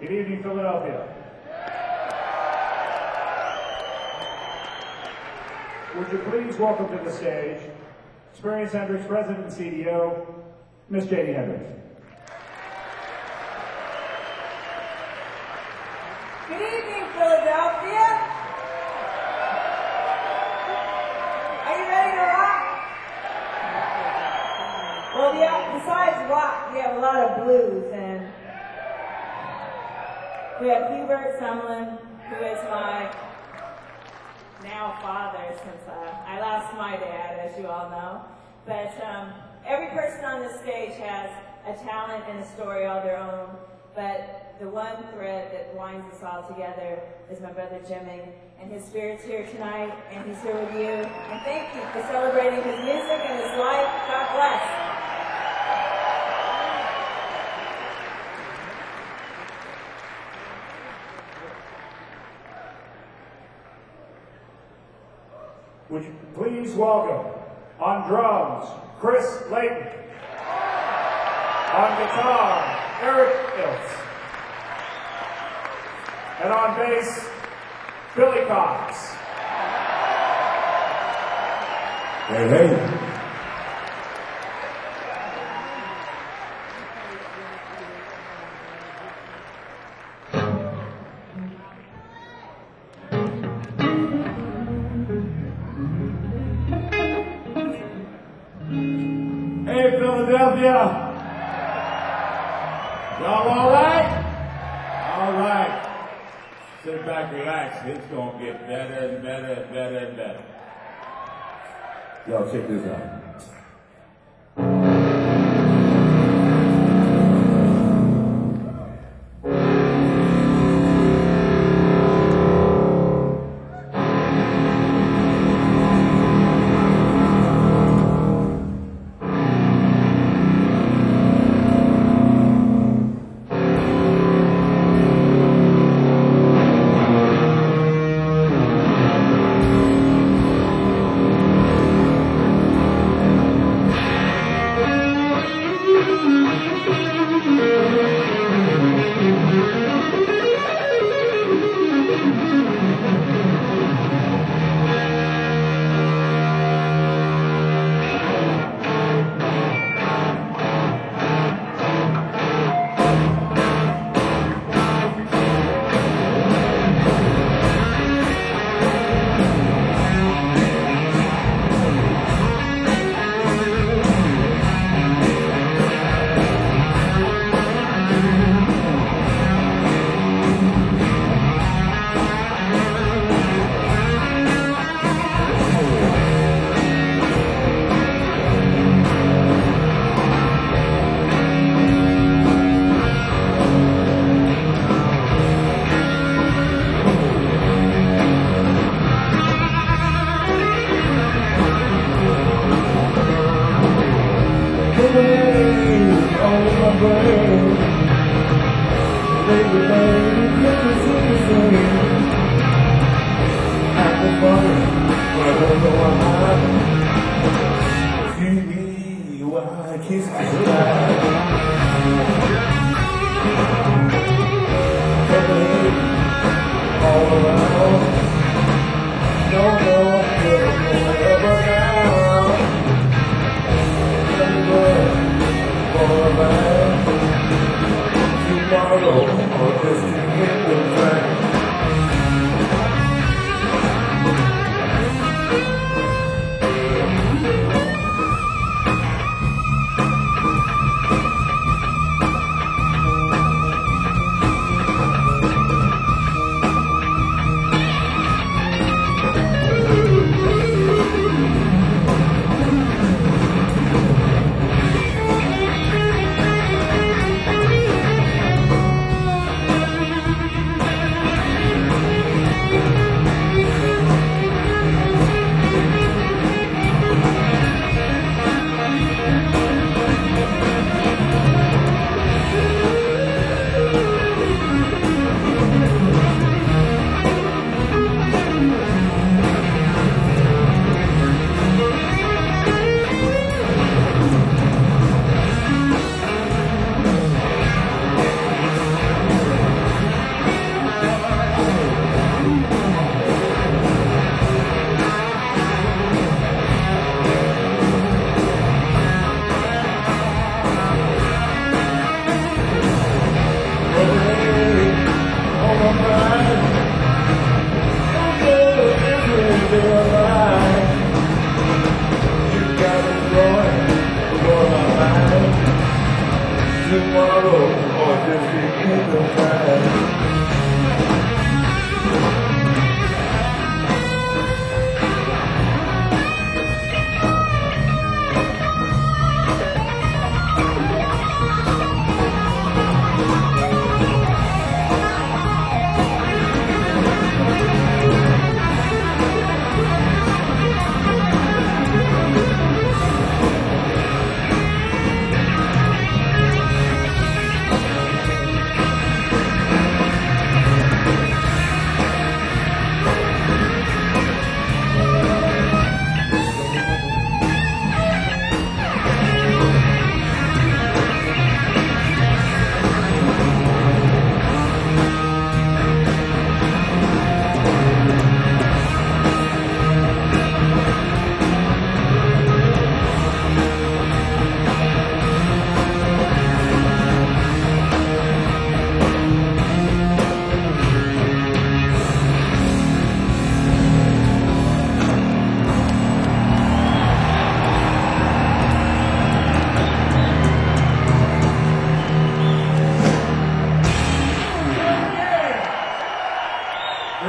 Good evening, Philadelphia. Would you please welcome to the stage Experience Hendrix President and CEO, Miss Janie Hendrix. Good evening, Philadelphia. Are you ready to rock? Well, yeah, besides rock, we have a lot of blues, and we have Hubert Sumlin, who is my now father, since I lost my dad, as you all know. But every person on this stage has a talent and a story all their own, but the one thread that binds us all together is my brother Jimmy, and his spirit's here tonight, and he's here with you. And thank you for celebrating his music and his life. God bless. Would you please welcome, on drums, Chris Layton. On guitar, Eric Iltz. And on bass, Billy Cox. Hey, hey. Hey, Philadelphia. Y'all all right? All right. Sit back, relax. It's going to get better and better and better and better. Y'all check this out.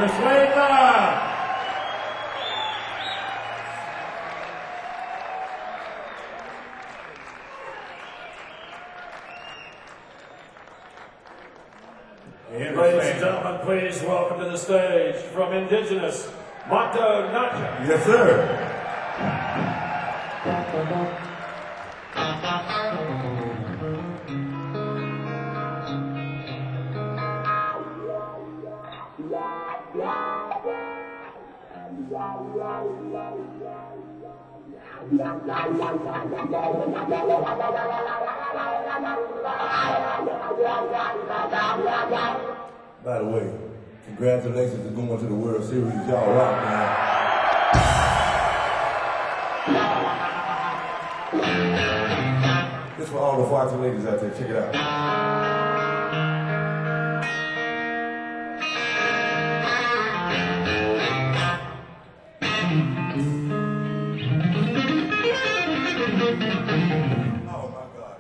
First Lady. Ladies and gentlemen, please welcome to the stage from Indigenous, Mato Nacha. Yes, sir. By the way, congratulations on going to the World Series. Y'all rock, man. This for all the Foxy ladies out there. Check it out. Oh my God.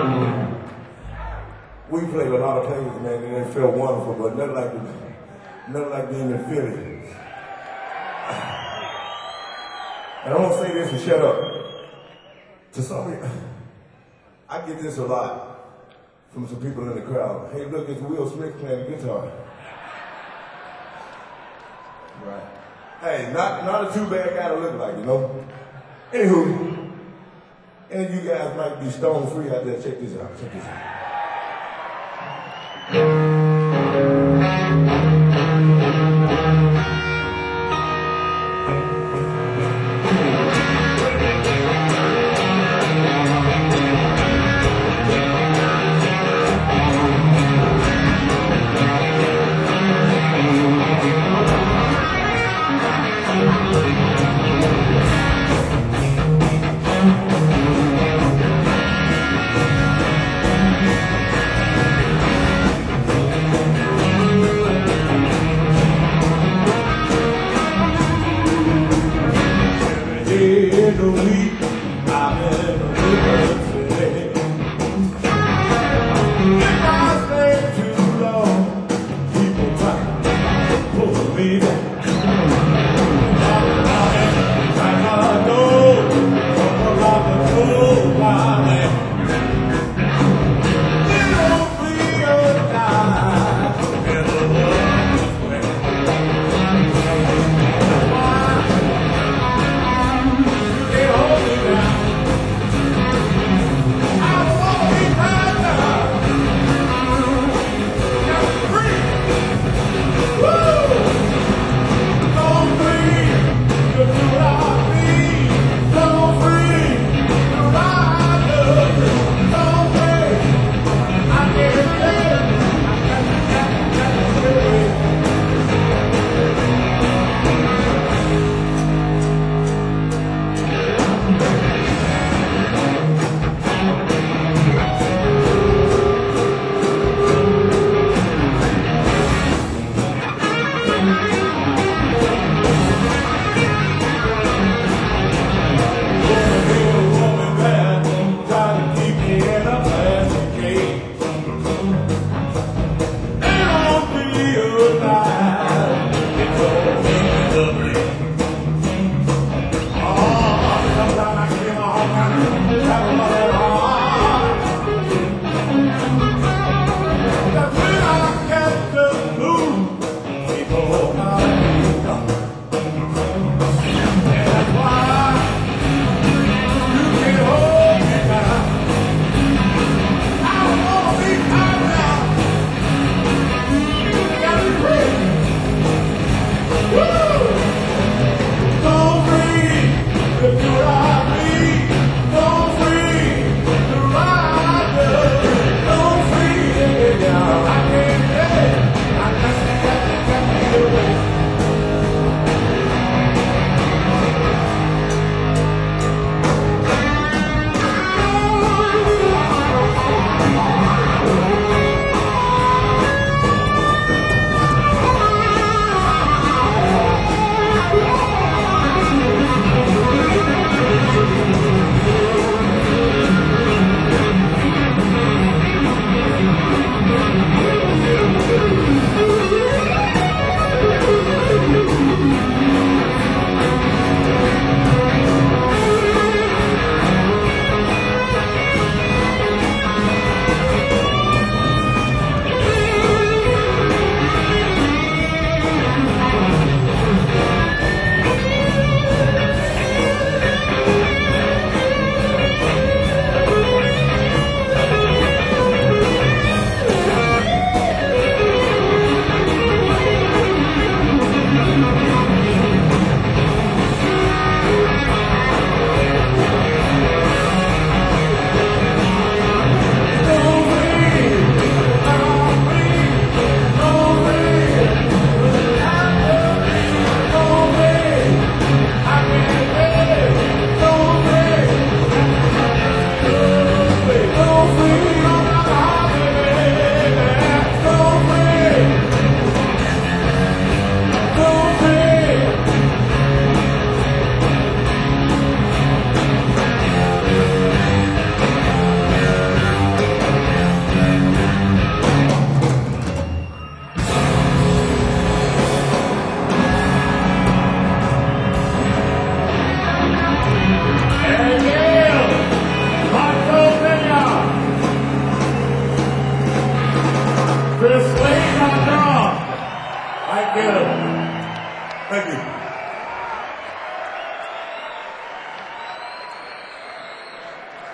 We played a lot of places, man, and they felt wonderful, but nothing like being in Philly. And I want to say this and shut up. To some of you, I get this a lot from some people in the crowd. Hey, look, it's Will Smith playing the guitar. Right. Hey, not a too bad guy to look like, you know? Anywho, any of you guys might be stone free out there. Check this out. Check this out.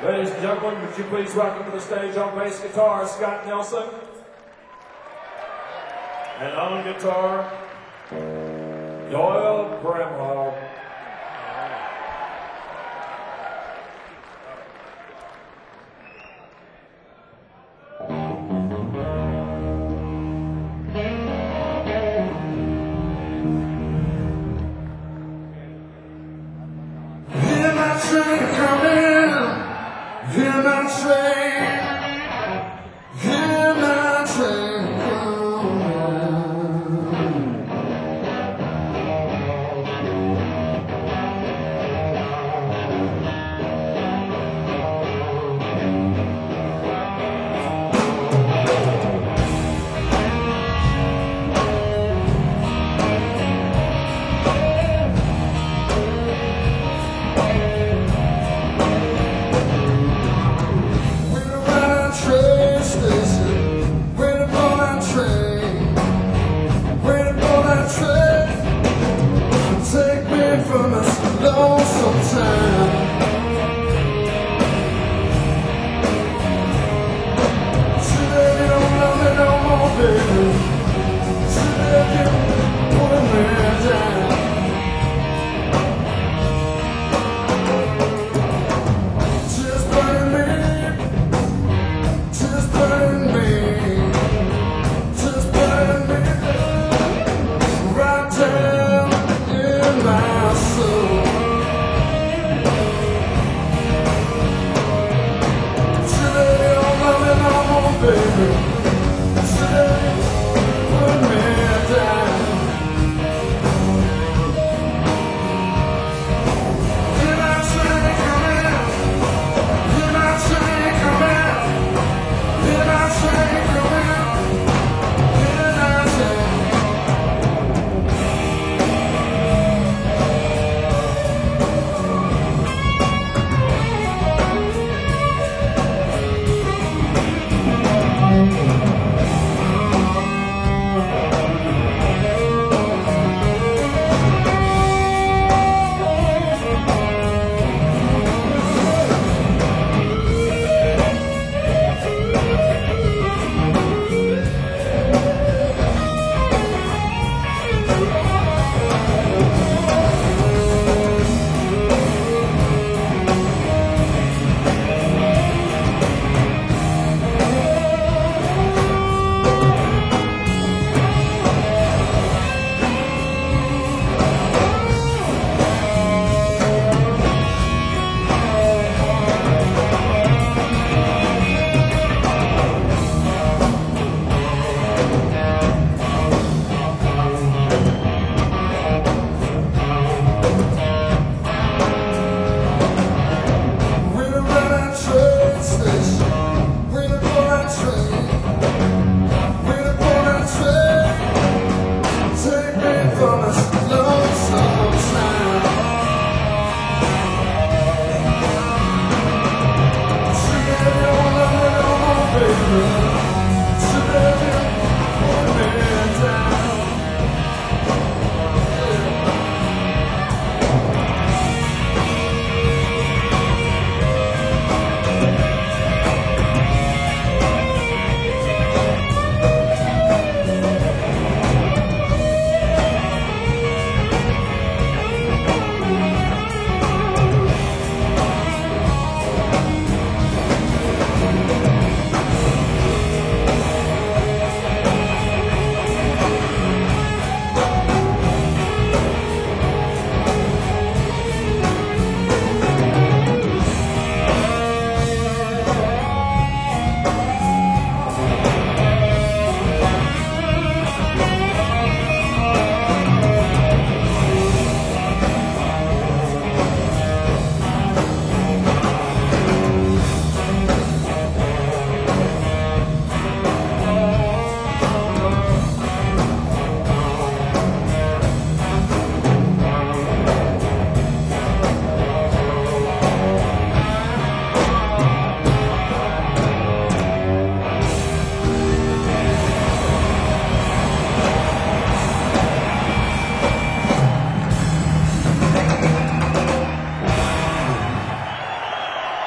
Ladies and gentlemen, would you please welcome to the stage on bass guitar, Scott Nelson. And on guitar, Doyle Bramwell. Hear my train coming, hear my train, hear my train coming.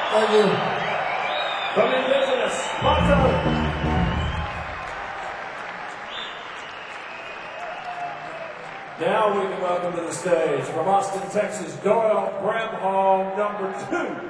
Thank you. From Indigenous, Motto. Now we can welcome to the stage from Austin, Texas, Doyle Bramhall, number 2.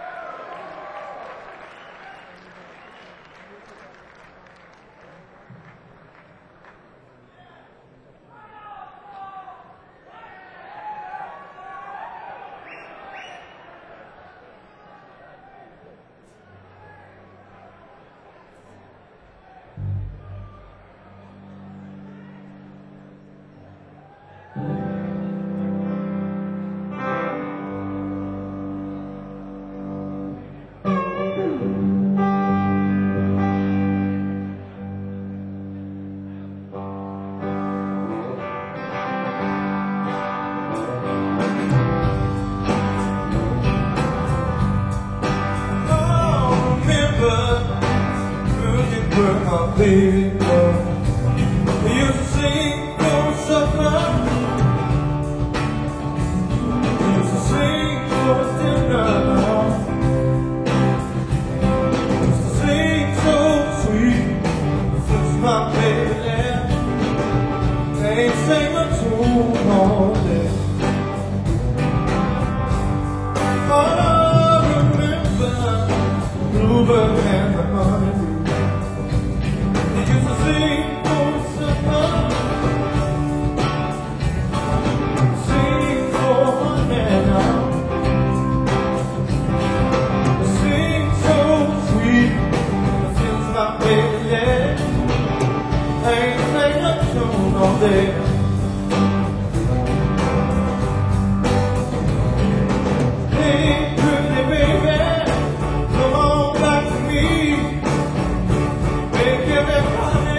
Baby, you used to sing for supper. You used to sing for dinner. You used to sing so sweet. Since my baby left, ain't sang a tune all day. All I remember, bluebird and the honeybee. Sing for supper, sing for banana, sing so sweet. Since my baby left, I ain't sang a tune all day. Hey, pretty baby, come on back to me. Make everybody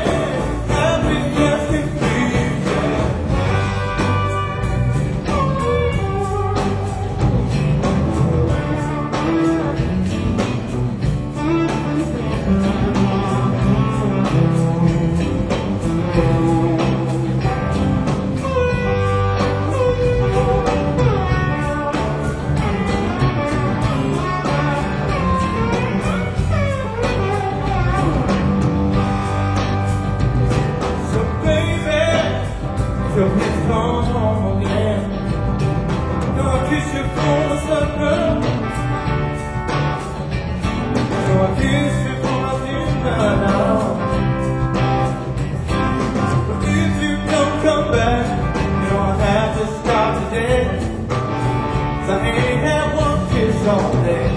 all day.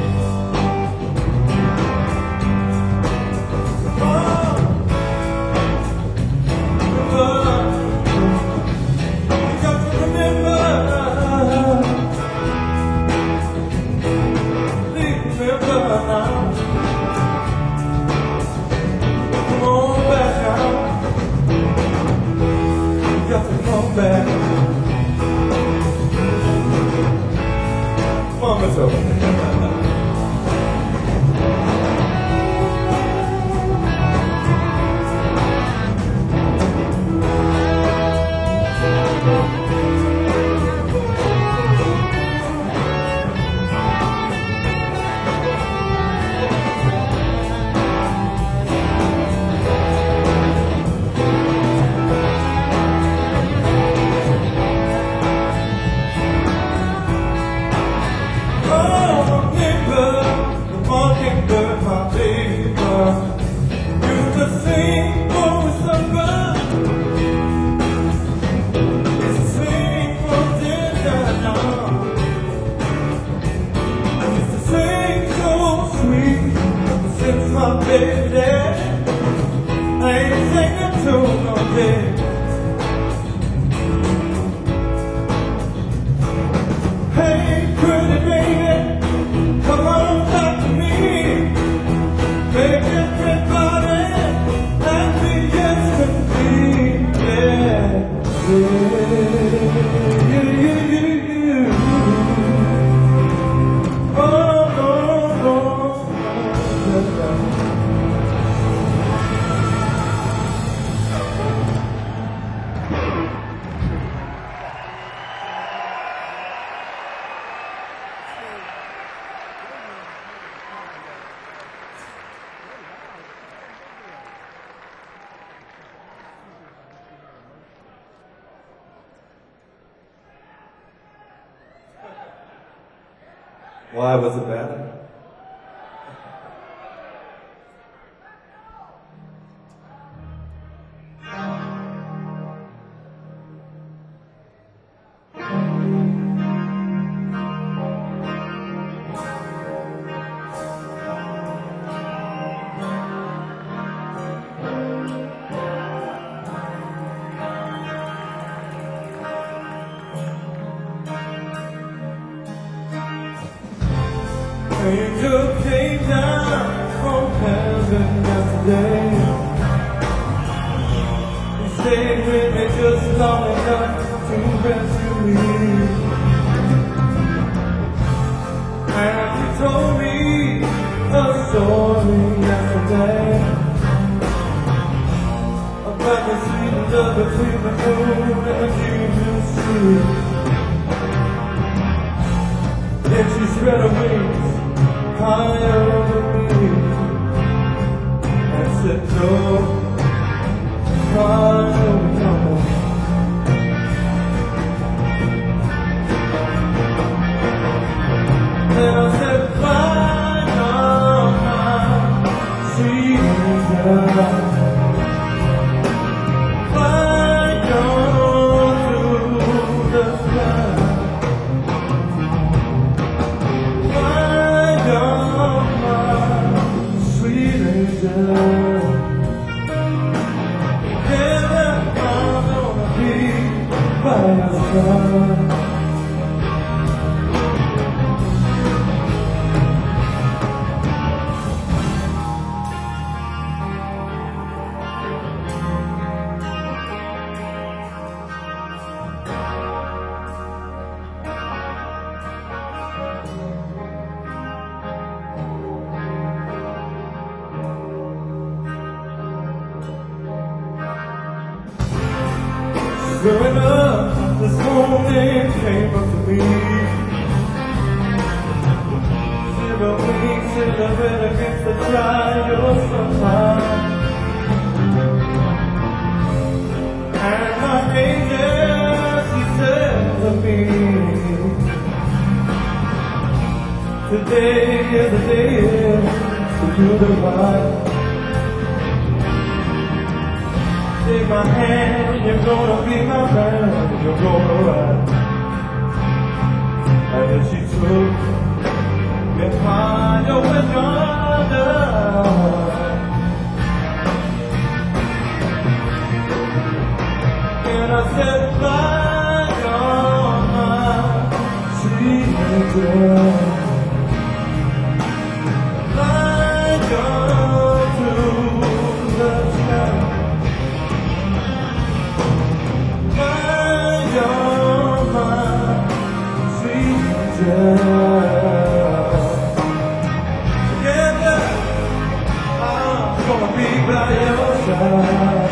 Mama's over. Why was it bad? Angel came down from heaven yesterday. He stayed with me just long enough to rescue me. And he told me a story yesterday about the sweet love between the moon and the Jesus tree. Then she spread her wings higher over me and said, no, fly over yonder. Then I said, fly on my sweet angel. Fly on through the sky. Growing up, this morning came up to me. Silver wings silhouette against the trial sunlight. And my angel, she said to me, today is the day to do the right. Take my hand, you're gonna be my man, you're gonna ride. And then she took me higher with yonder. And I said, fly on my sweet angel. Fly on to the sky. Together, I'm gonna be by your side.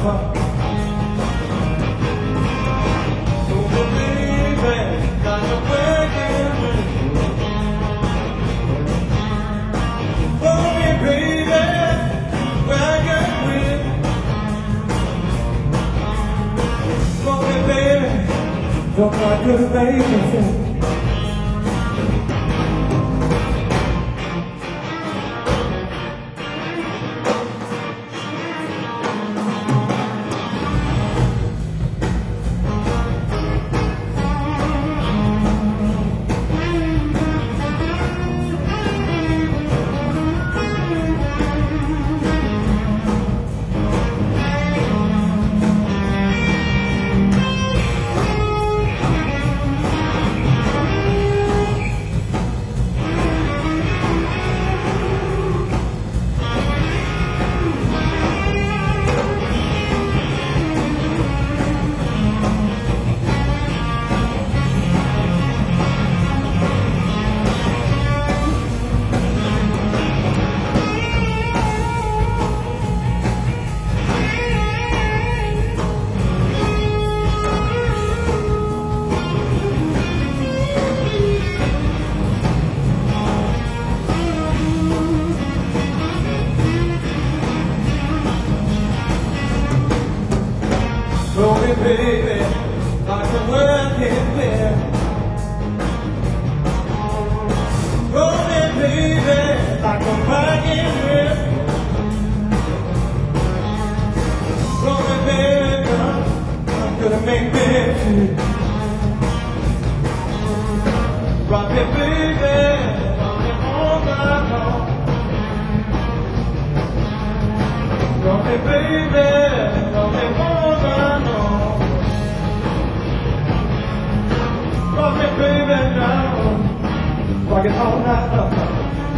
heart. Oh, baby, got a wagon with for me, baby, wagon with for me, baby, don't cry to the baby. Roll me, baby, like a working bear. Roll me, baby, like a wagon wheel. Roll me, baby, I'm gonna make me. Rock me, baby, rock me all night long. Roll me, baby, roll me all night long. Rock me, baby, now. Rock it all night long.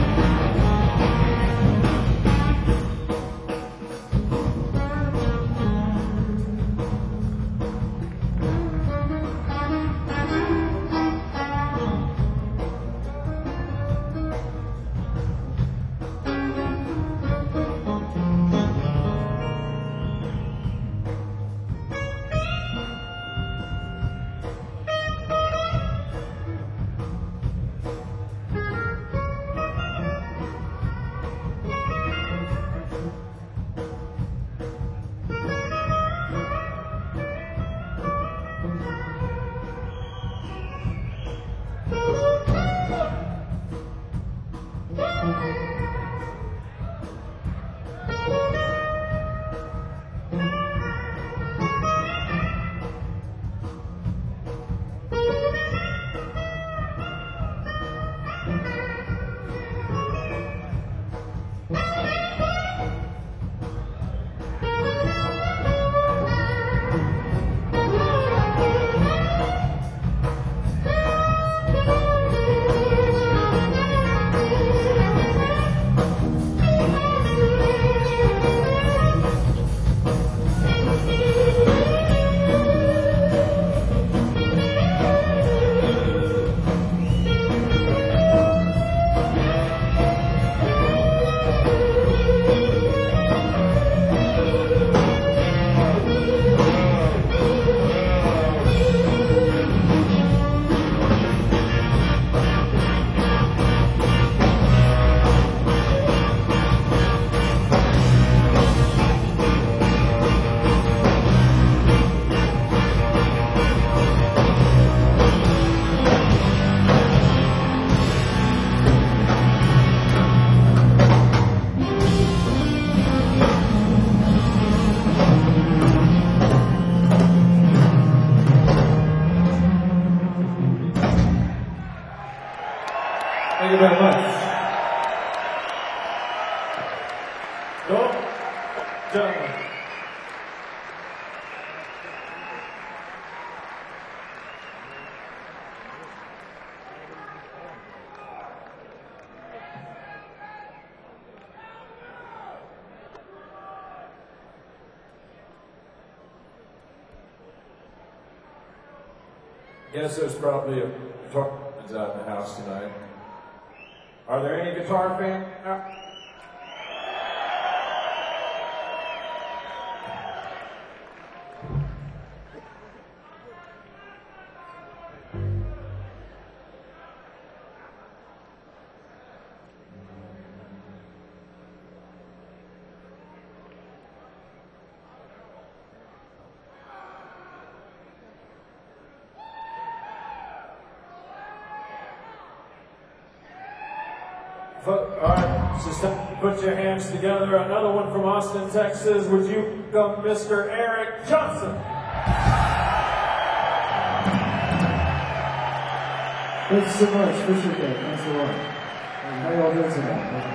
Thank you very much. Go, gentlemen. Guess there's probably a guitar fans out in the house tonight. Are there any guitar fans? All right, so put your hands together. Another one from Austin, Texas. Would you welcome Mr. Eric Johnson? Thank you so much. Appreciate that. Thanks a lot. How y'all doing tonight?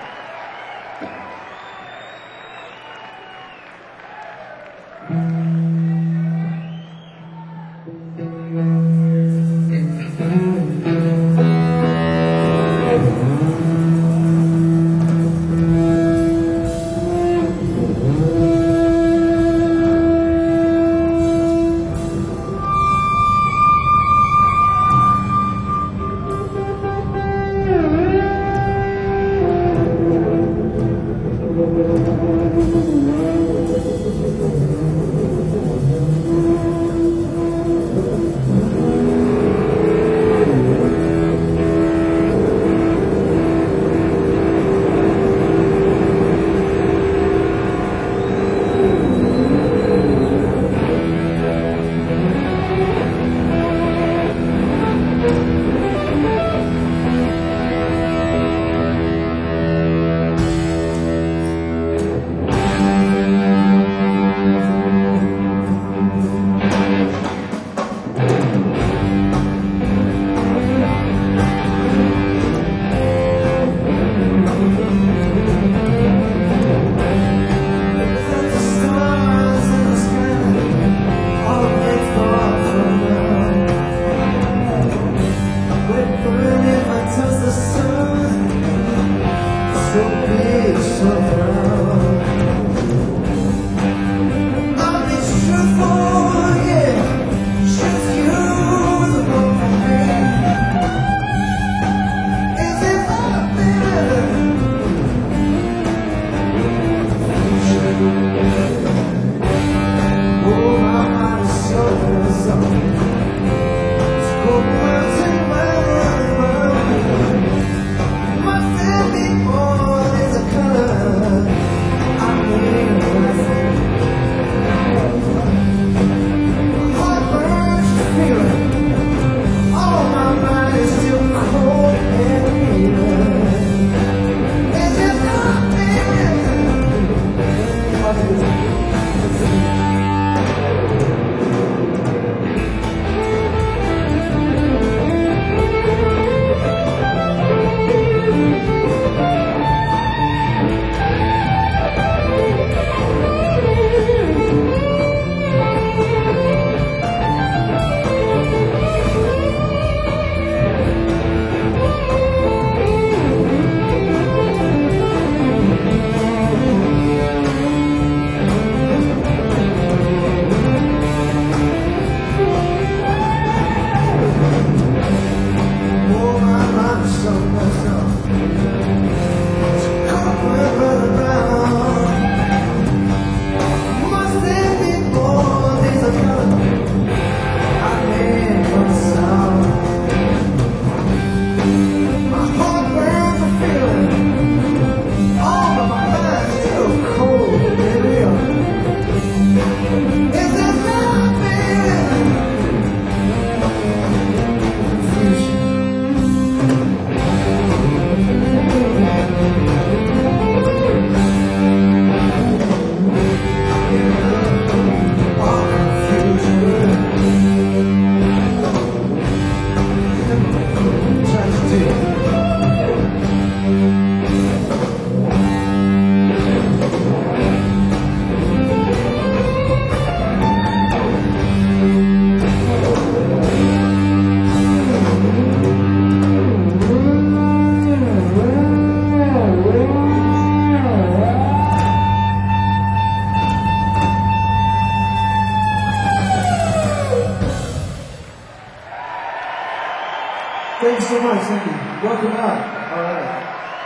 Thank you so much, thank you. Welcome back. All right.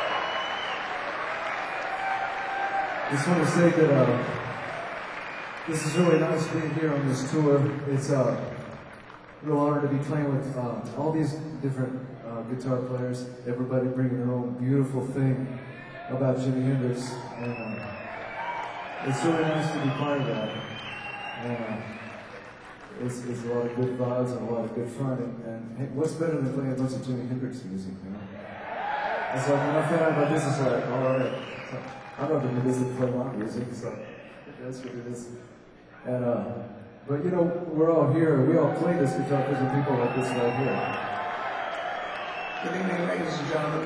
Just want to say that this is really nice being here on this tour. It's a real honor to be playing with all these different guitar players, everybody bringing their own beautiful thing about Jimi Hendrix. And it's really nice to be part of that. And it's a lot of good vibes and a lot of good fun. And hey, what's better than playing a bunch of Jimi Hendrix music, you know? And so when I found out about this, it's like, all right. So, I'm not doing this to play my music, so that's what it is. And but you know, we're all here. We all play this guitar because of people like this right here. Good evening, ladies and gentlemen.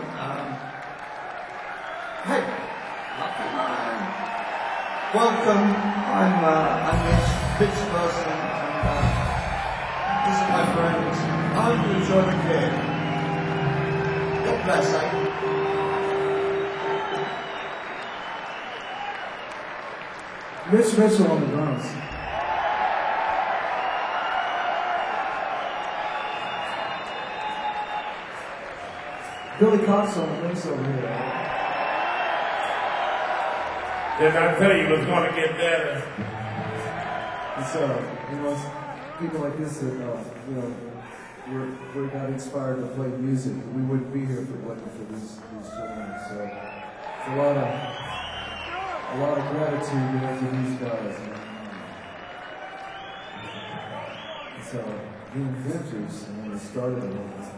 Hey, lucky man. Welcome. I'm Rich Person, and this is my friend Andrew Jordan King. God bless you. Rich Mitchell on the drums. Billy Cox on the bass over here. Did I tell you it was going to get better? It's you know, it's people like this that you know, we're not inspired to play music. We wouldn't be here if it wasn't for these gentlemen. So it's a lot of gratitude to these guys. It's the inventors and they started it all.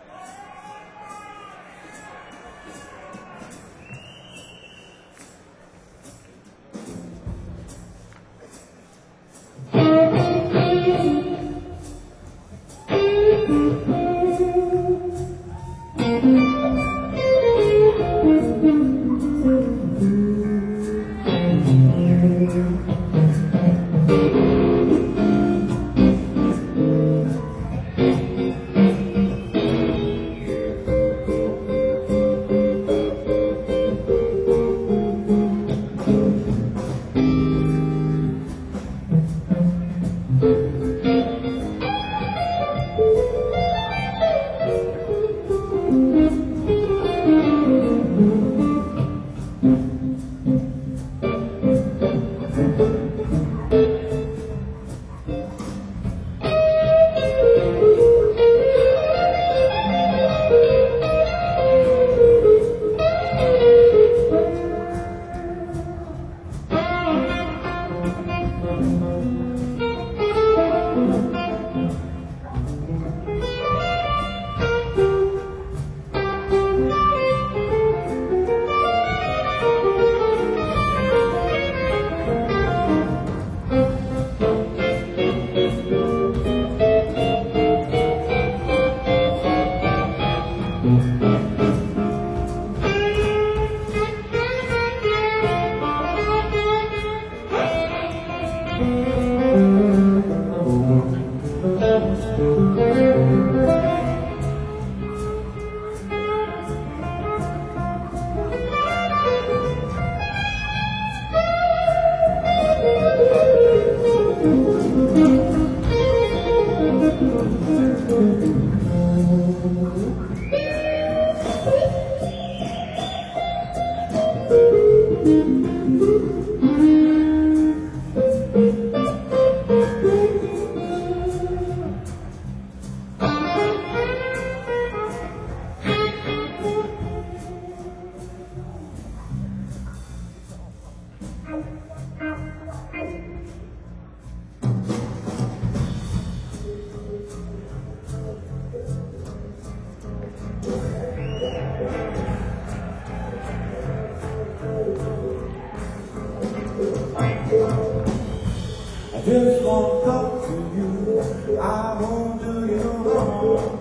I just want to talk to you. I won't do you no wrong.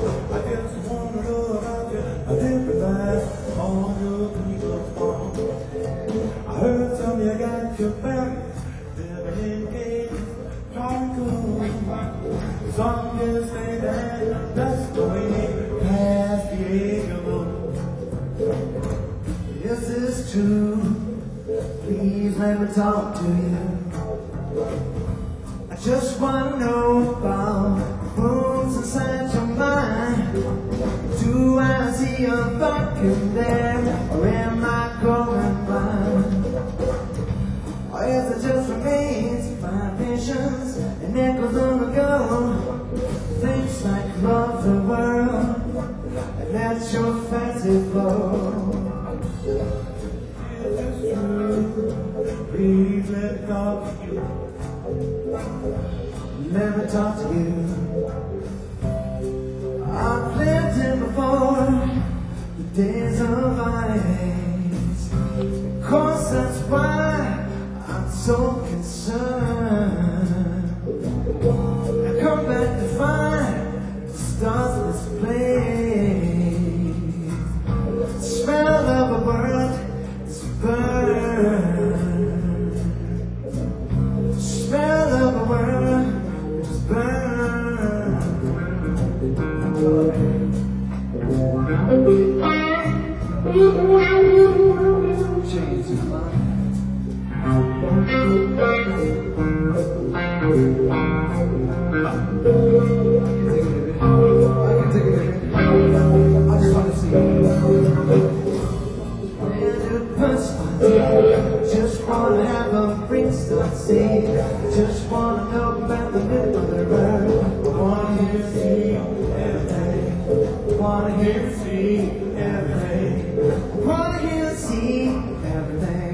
I just want to know about you. I did rely on your people's farm. I heard some you got your back. Living in cages, trying cool. Some just say that that's the way past the age of love. Yes, it's true. Please let me talk to you. I just want to know about what's inside your mind. Do I see a vacuum there, or am I going blind? Or is it just remains my visions and echoes long ago? Things like love the world and let your fancy flow. Please let me talk to you. Let me talk to you. I've lived here before. The days Just wanna have a Brixton see. Just wanna know about the middle of the road. I wanna hear you see everything. Wanna hear you see everything. Wanna hear you see everything.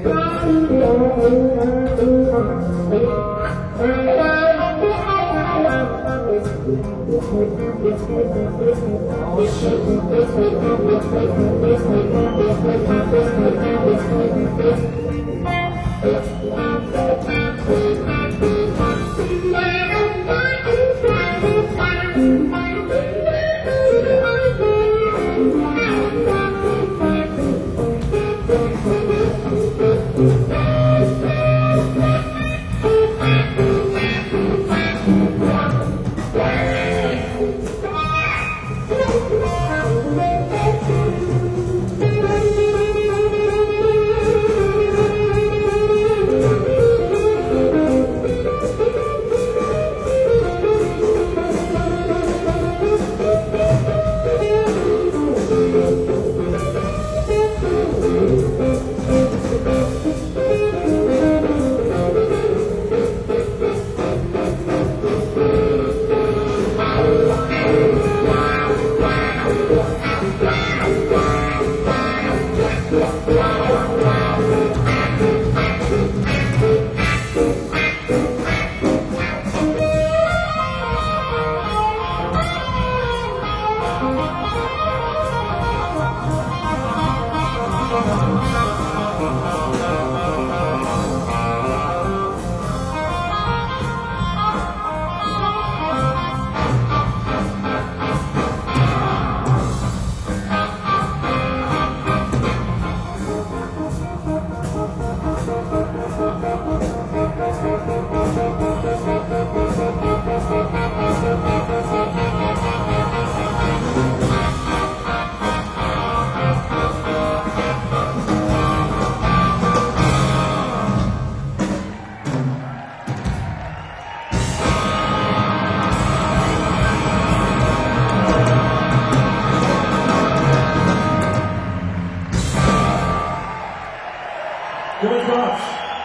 George Ross.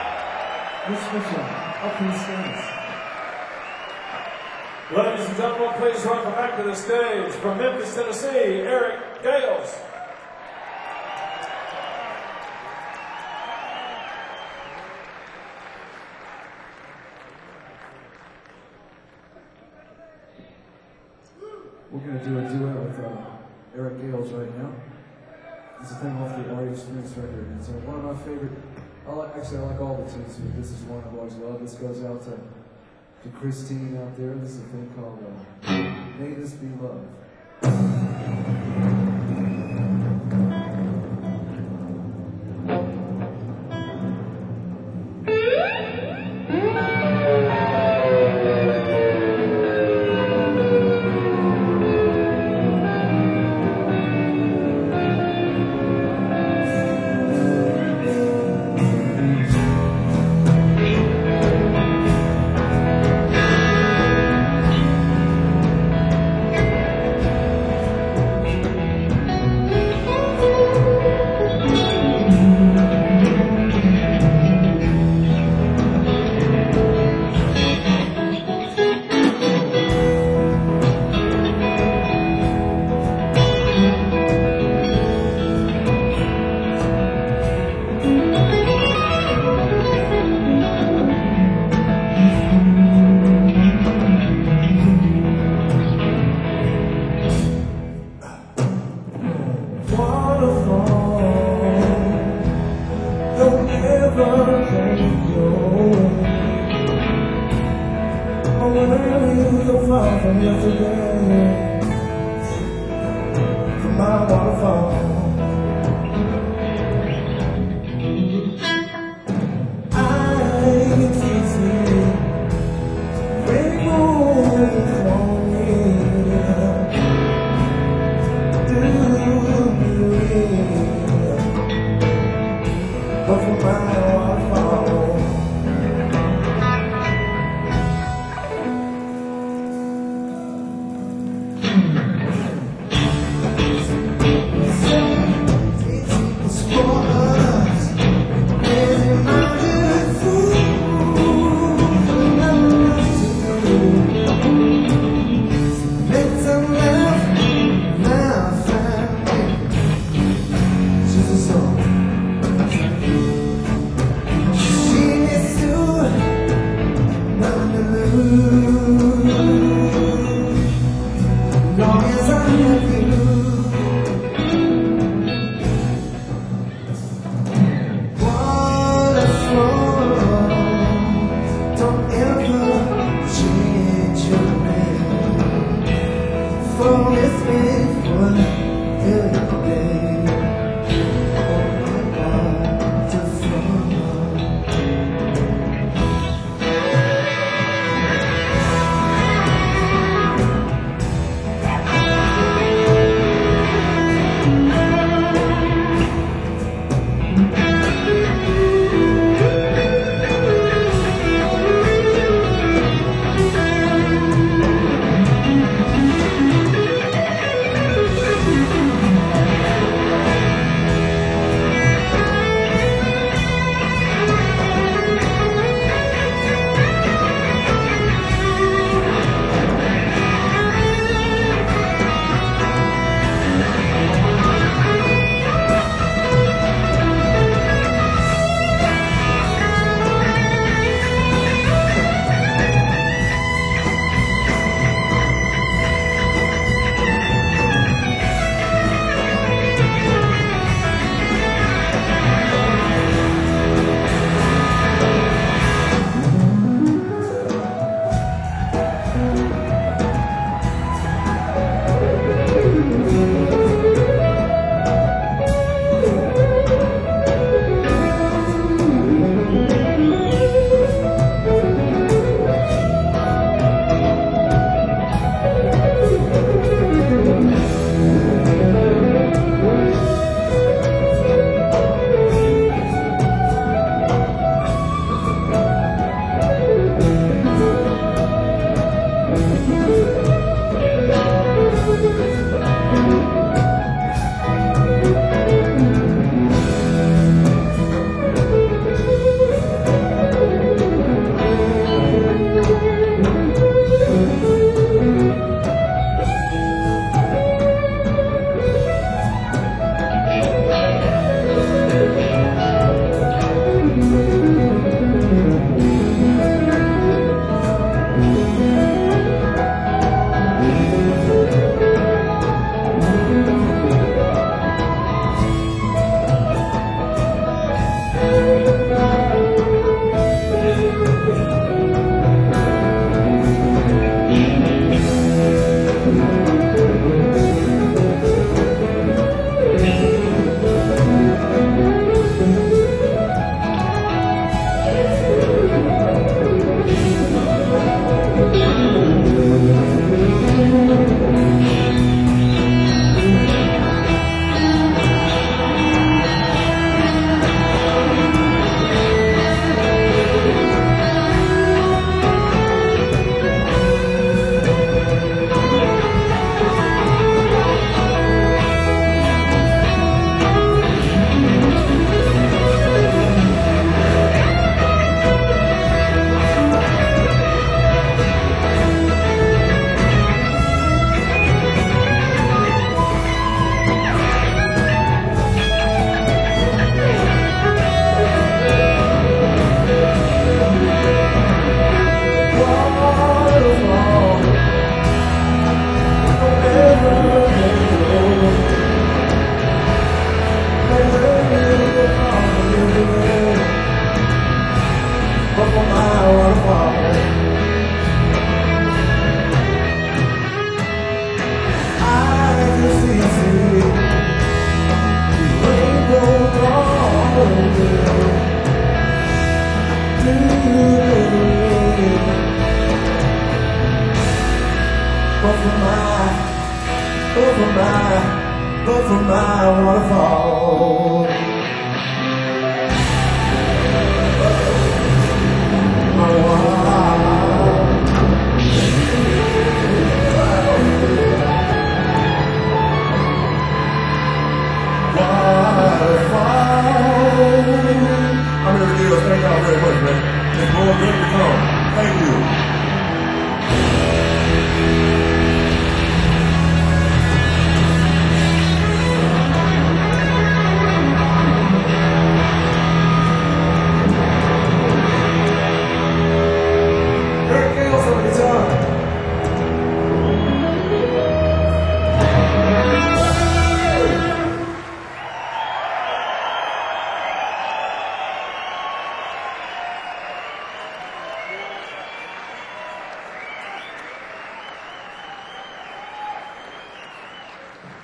Miss Mitchell, up in the stands. Ladies and gentlemen, please welcome back to the stage from Memphis, Tennessee, Eric Gales. We're going to do a duet with Eric Gales right now. It's a thing off the R.E. Springs record. It's one of my favorite. I like all the tunes, but this is one I've always loved. This goes out to Christine out there. This is a thing called May This Be Love.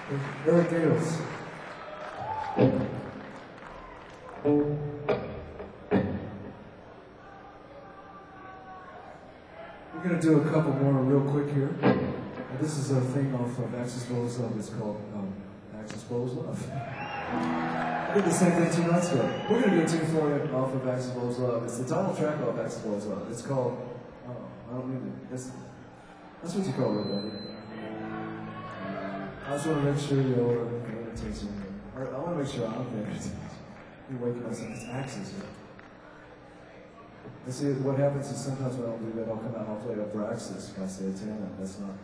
Eric Gales. We're going to do a couple more real quick here. This is a thing off of Axis Rose Love. It's called Axis Rose Love. I did the same thing 2 nights ago. We're going to do a tune for you off of Axis Rose Love. It's the title track off Axis Rose Love. It's called, I don't need it. That's what you call it, baby. I just want to make sure you're paying attention. I want to make sure I'm paying attention. You're waking up saying, it's Axis here. And see, what happens is sometimes when I don't do that, I'll come out and I'll play Abraxas if I say it's Hannah. That's not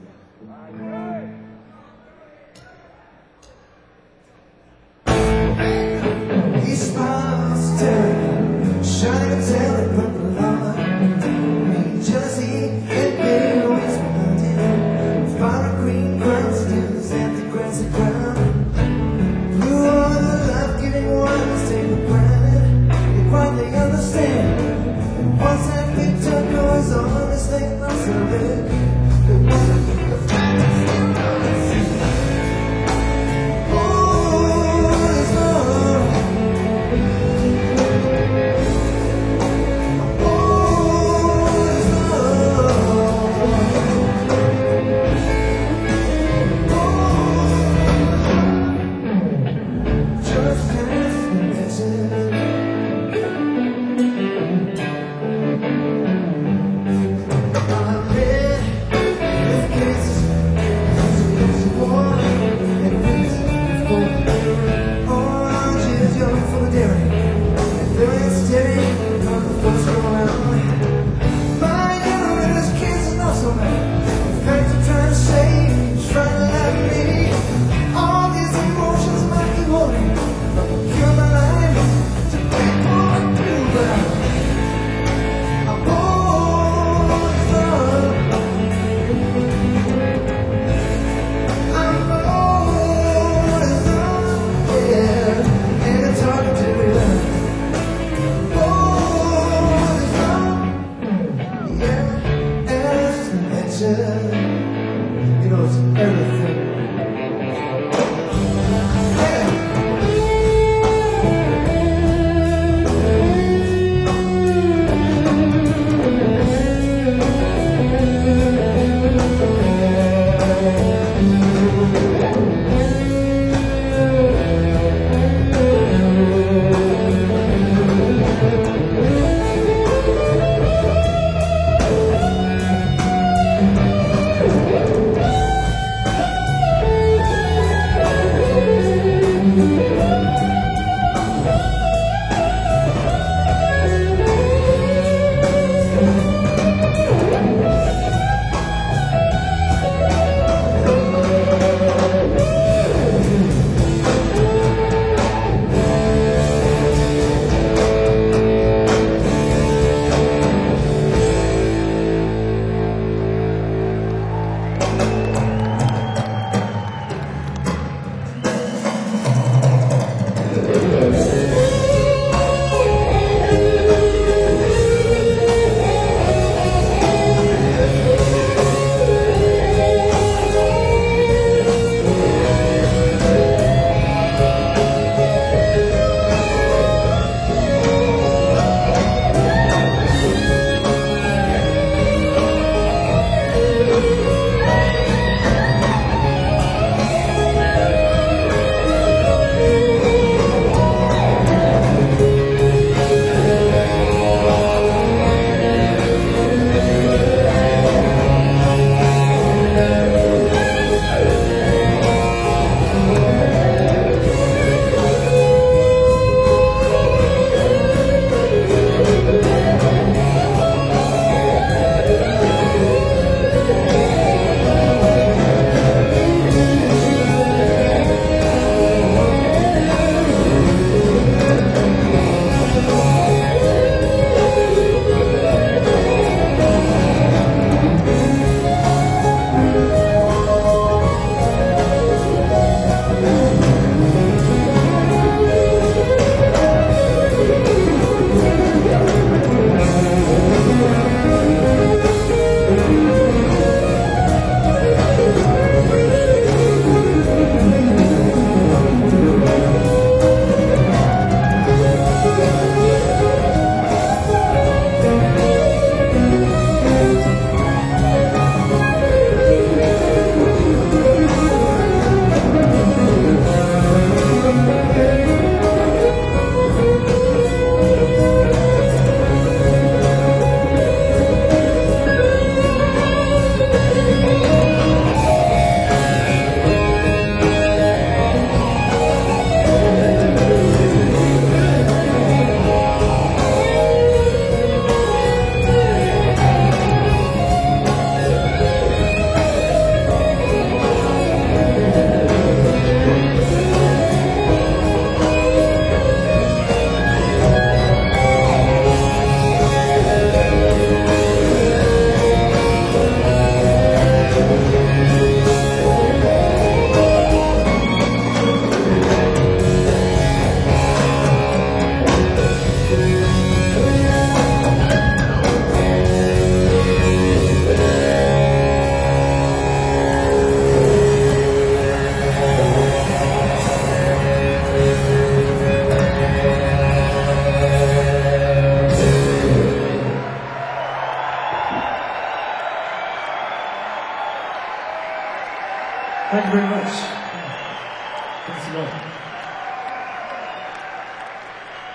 good. He smiles, terror, shining a tail purple line. Jealousy, envy, always behind him. Fire green ground, still his empty grassy ground. Blue are the life-giving ones, take for granted. They quietly understand. And once that picked up noise on this thing, lost of it. And it's hard to do it.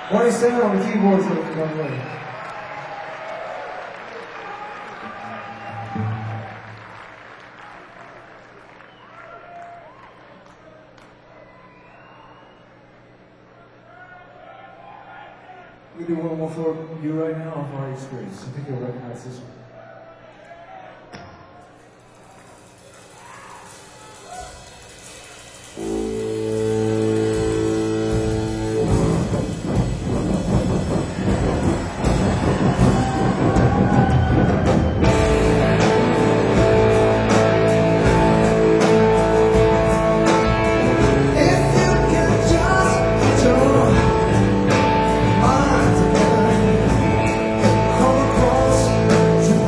Ronnie Center on the keyboards on the way. We do one more for you right now of our experience. I think you'll recognize this one. To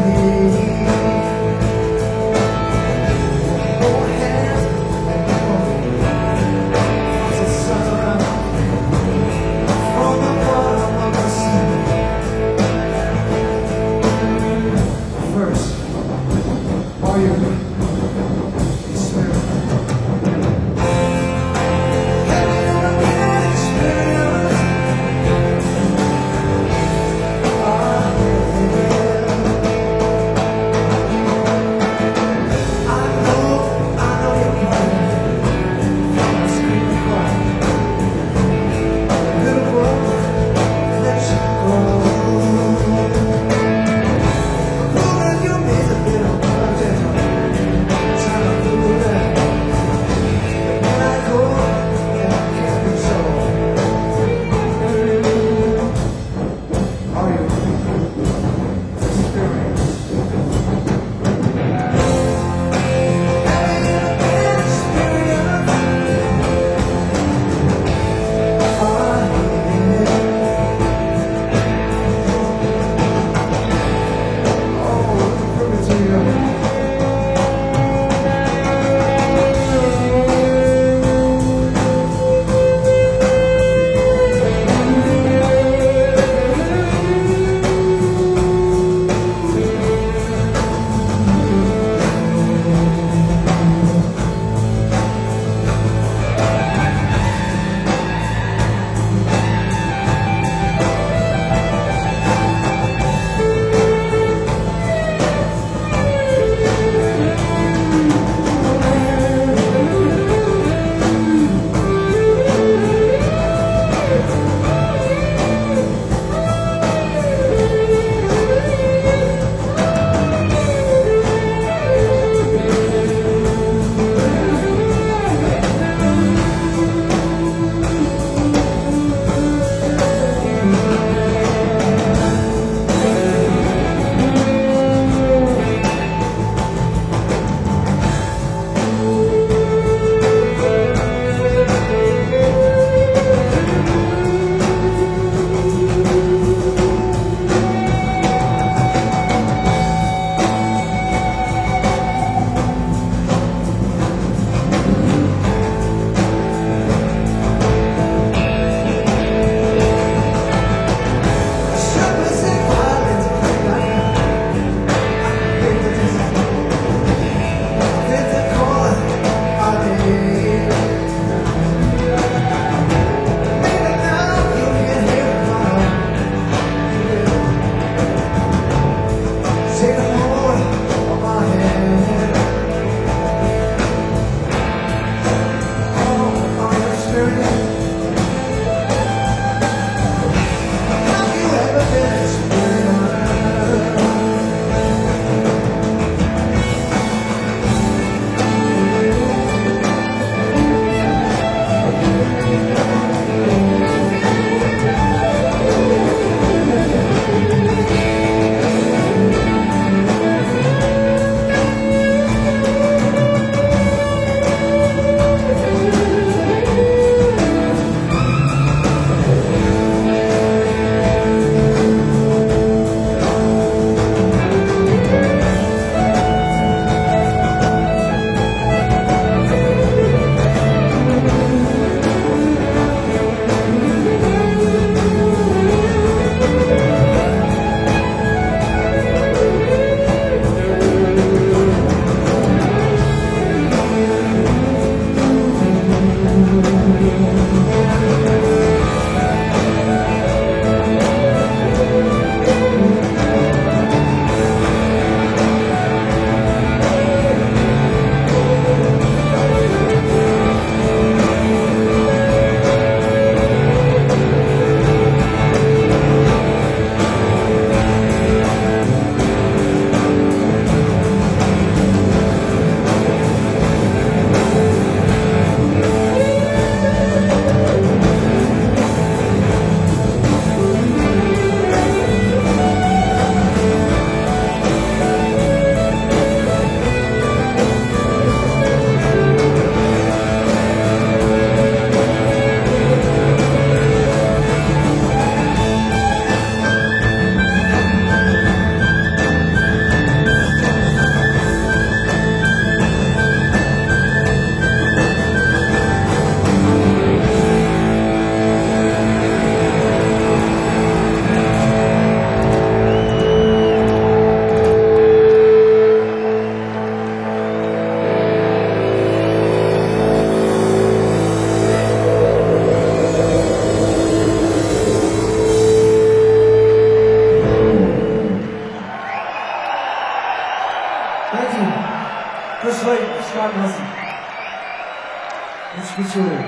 God bless him. Let's be sure.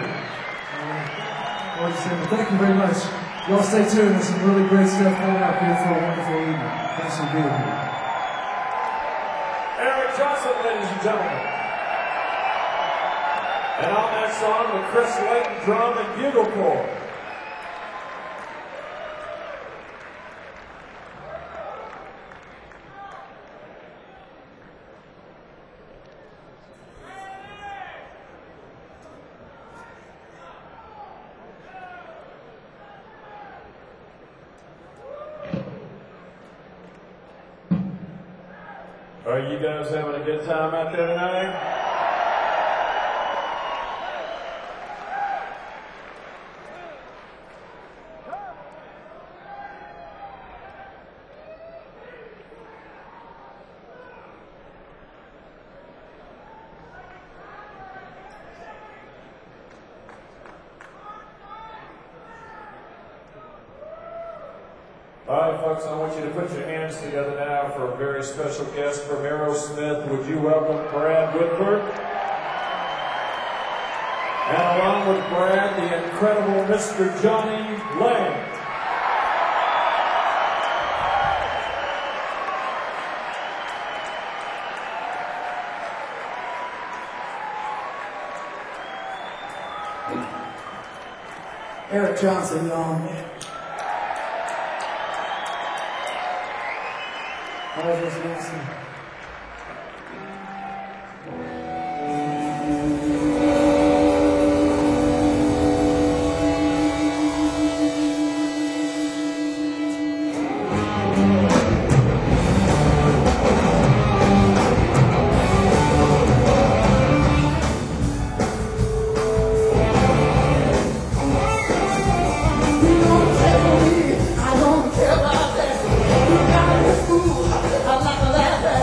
Thank you very much. Y'all stay tuned. There's some really great stuff coming up here for a wonderful evening. Thanks for being here. Eric Johnson, ladies and gentlemen. And on that song with Chris Layton, drum and bugle corps. Are you guys having a good time out there tonight? All right, folks, I want you to put your hands together now for a very special guest from Aerosmith. Would you welcome Brad Whitford? And along with Brad, the incredible Mr. Johnny Lang. Eric Johnson, y'all. Awesome. I don't care about that. You got me fooled. I'm not gonna laugh at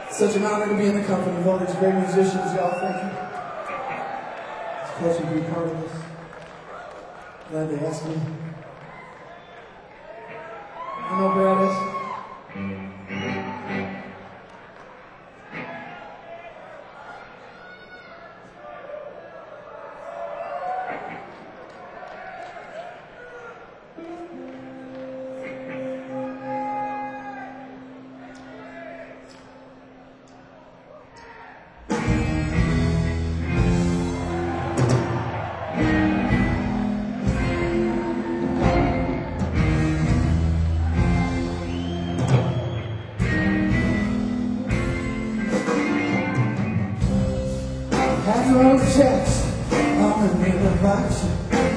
Such an honor to be in the company of all these great musicians, y'all. Thank you. It's a pleasure to be part of this. Glad they asked me. I know Brad is. After all the checks, I'm in need of action.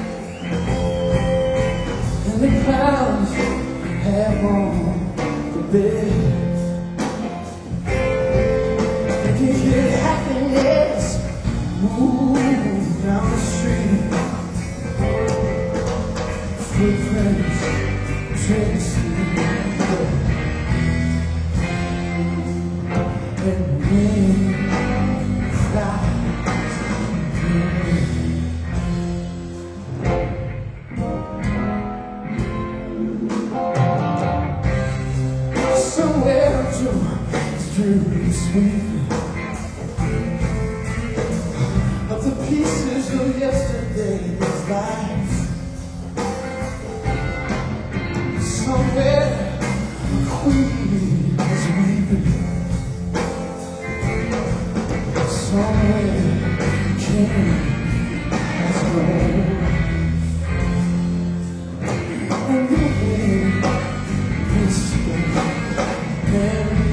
And the clouds have on the bed. You can hear happiness move down the street. Footprints tracing and wind flies. Somewhere through this dreary sweep of the pieces of yesterday's life. Somewhere a queen is weeping. Somewhere a king has grown. And the wind whispers Mary.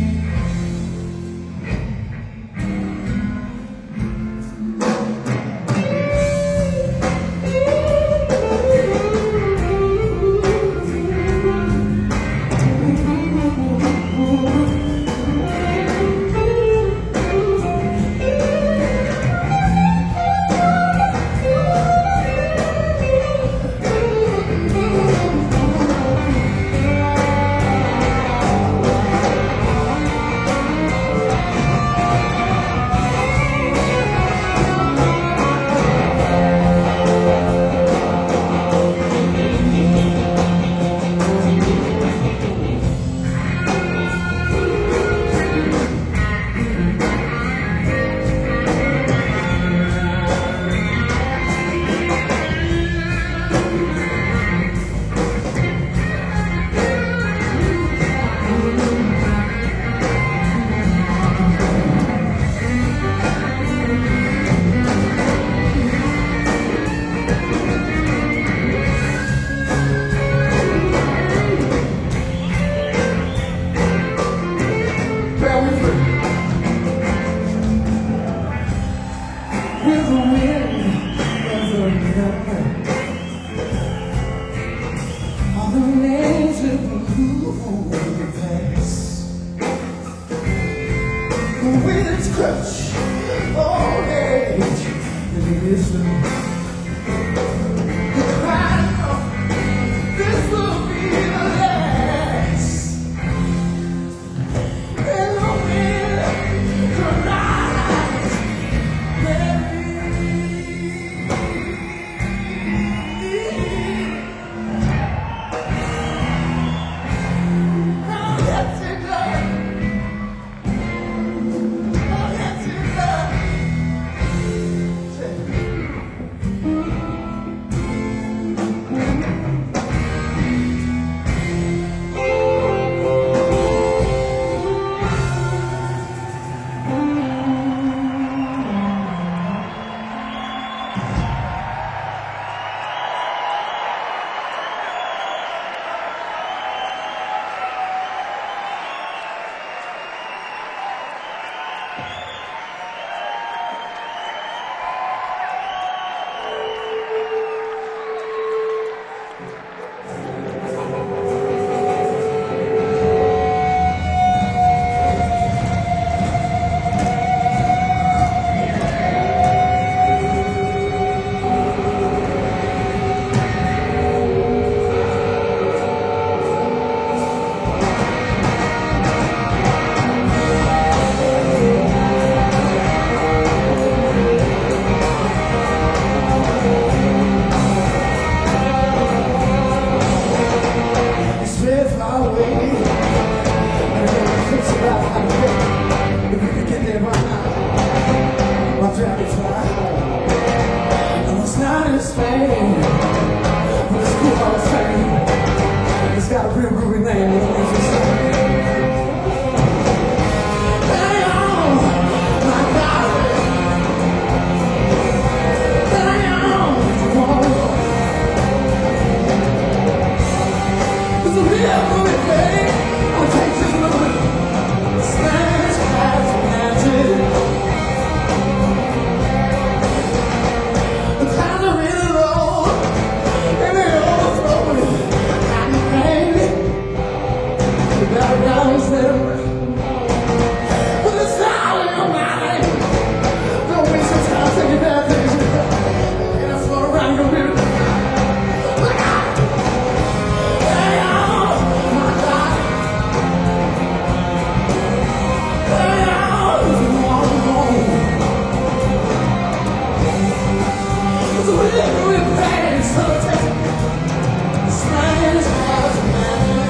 With the wind and the river, all the names that we pass. With its crutch, old age, and wisdom, the cry of this will be the last. And the wind could rise, real groovy man. Hang on, my God. Hang on, whoa. It's a real groovy thing. I'll take this moment. Spanish has magic. The times are really low, and they overflow me. I'm crazy. The background's there. But it's all in your mind. Don't waste your time thinking bad things. And I float around your beauty. Hang on, my God. Hang on, if you want to go. It's a real pain, so take it. Spanish has magic.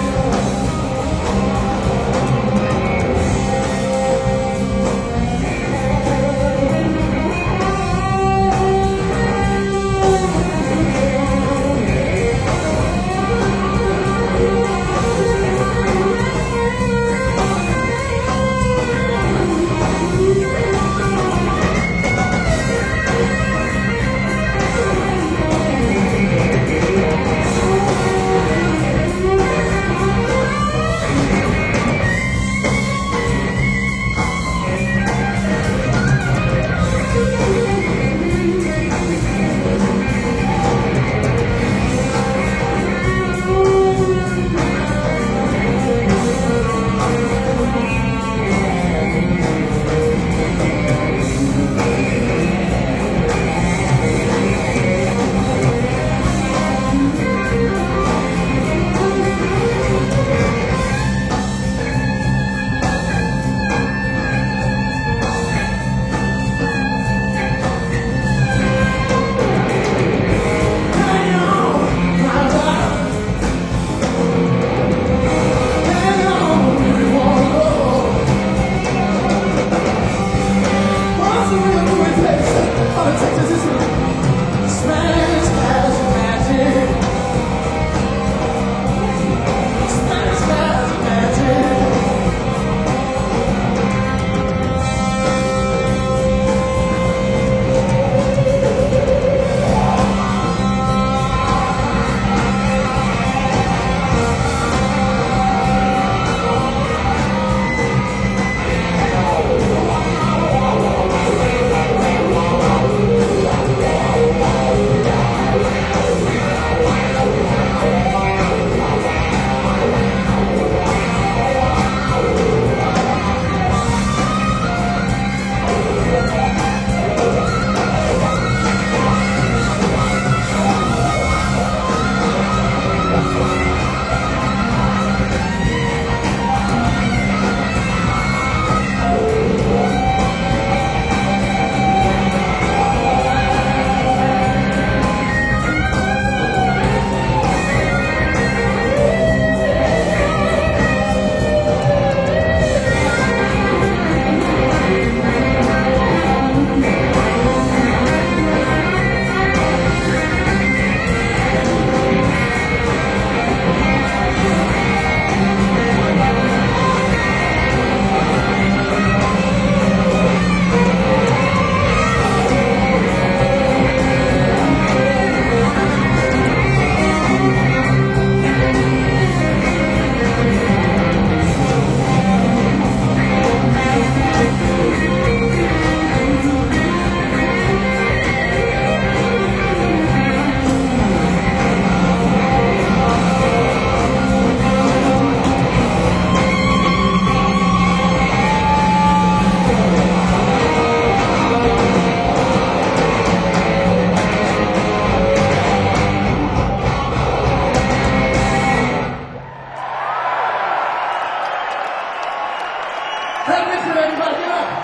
Hang on, my God. Hang on, if you want to go. What's the real groovy place? All it takes is this. Spanish has magic. Spanish has magic. Hey, Richard, everybody, get up.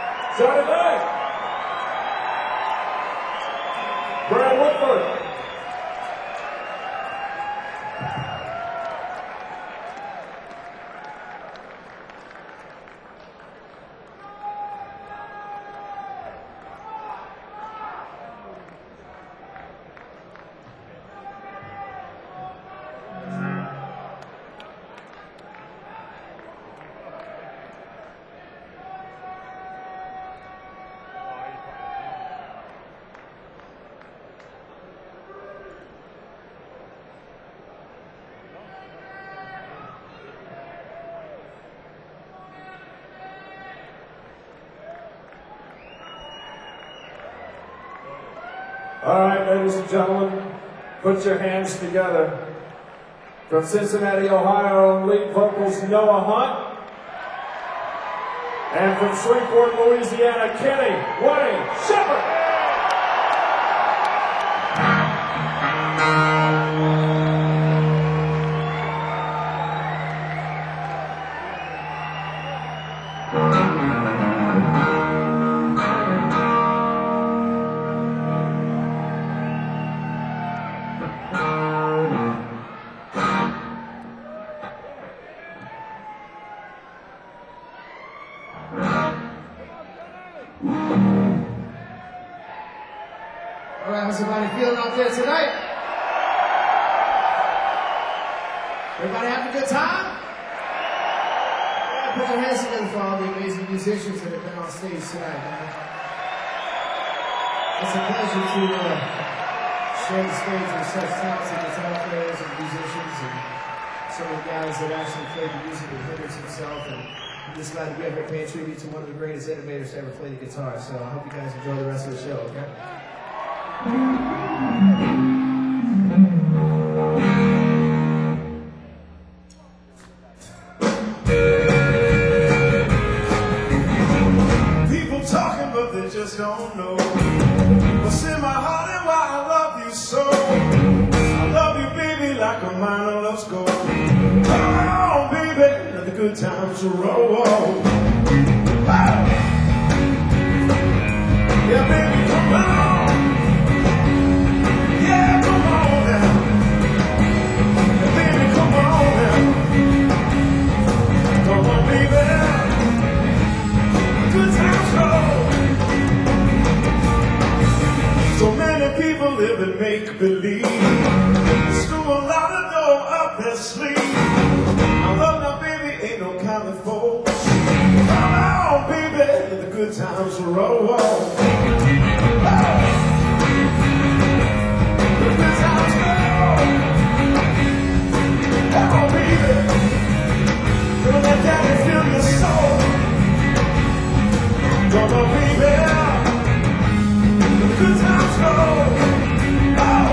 Johnny Lang. Brad Whitford. All right, ladies and gentlemen, put your hands together. From Cincinnati, Ohio, lead vocals Noah Hunt. And from Shreveport, Louisiana, Kenny Wayne Shepherd. All right, how's everybody feeling out there tonight? Everybody having a good time? Yeah, put your hands together for all the amazing musicians that have been on stage tonight, man. It's a pleasure to share the stage with such talented guitar players and musicians and some of the guys that actually played the music with Hendrix himself. And I'm just glad to be up here paying tribute to one of the greatest innovators to ever play the guitar. So I hope you guys enjoy the rest of the show, okay? People talking, but they just don't know what's in my heart and why I love you so. I love you, baby, like a miner loves gold. Come on, baby, let the good times roll. Wow. Yeah, baby, come on. Yeah, come on now. Yeah, baby, come on now. Come on, baby. Good times roll. So many people live in make-believe. Screw a lot of dough up their sleeve. I love now, baby, ain't no counting folks. Come on, baby, let the good times roll. The good times roll. Come on, baby. Gonna let daddy feel your soul. Come on, baby. The good times roll. Oh.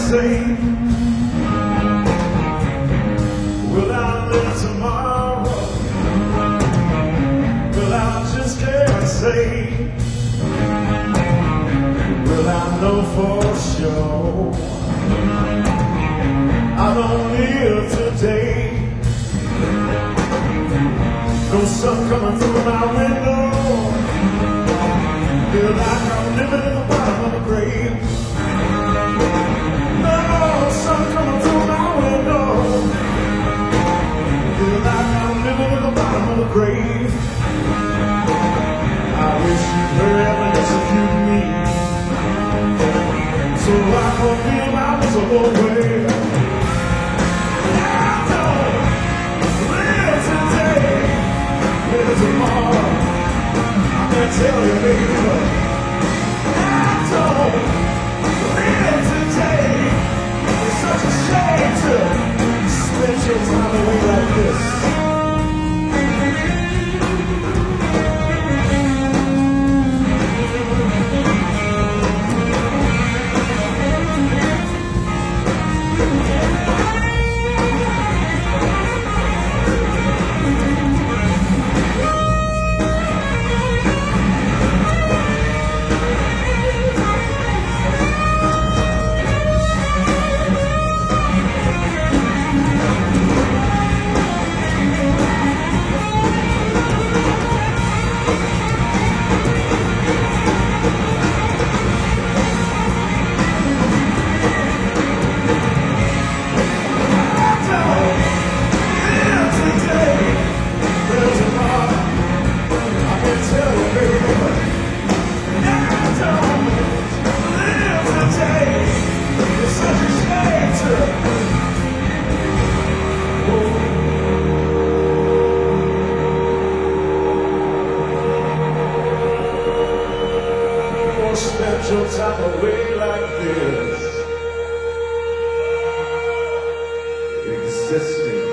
say, will I live tomorrow? Well, I just can't say. Well, I know for sure I don't live today. No sun coming through my window. Feel like I'm living in the bottom of a grave. No sun coming through my window. Feel like I'm living in the bottom of a grave. I wish you'd hurry up and execute me, so I can feel my miserable way. I don't live today, live tomorrow. I can't tell you, baby, but I don't live today. It's such a shame to spend your time away like this. Spend your time away like this, existing.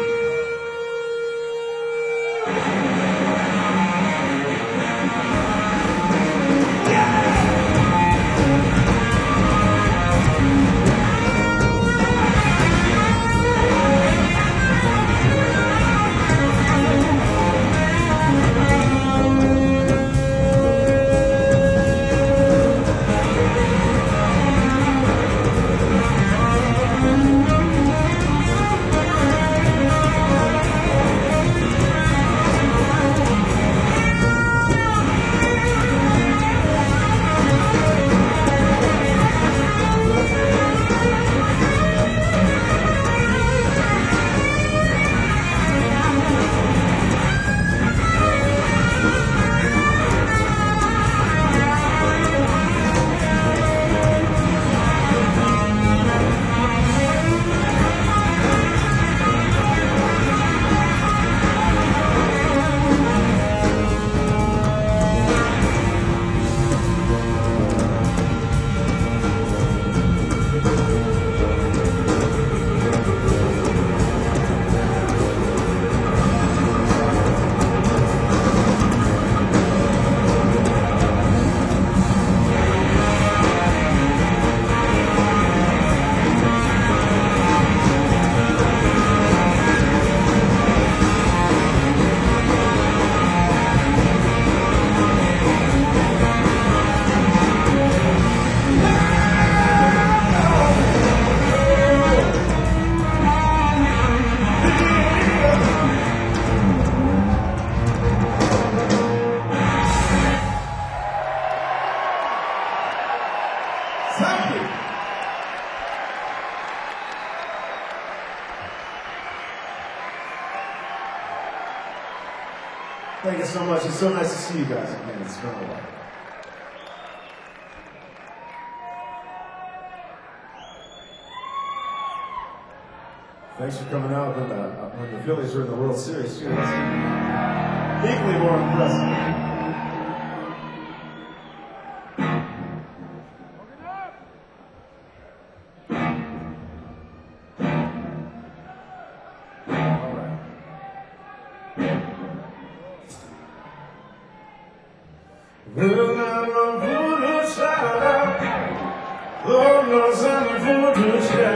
Thank you. Thank you so much. It's so nice to see you guys again. It's been a while. Thanks for coming out when the Phillies were in the World Series, too. That's equally more impressive. Well, I'm a voodoo child. Lord knows I'm a voodoo child.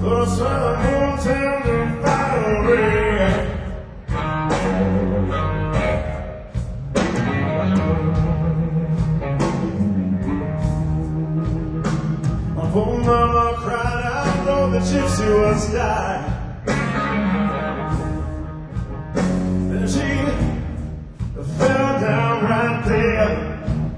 the sun moon town to fire red. My poor mama cried out, though the gypsy was dying. Then she fell down right there.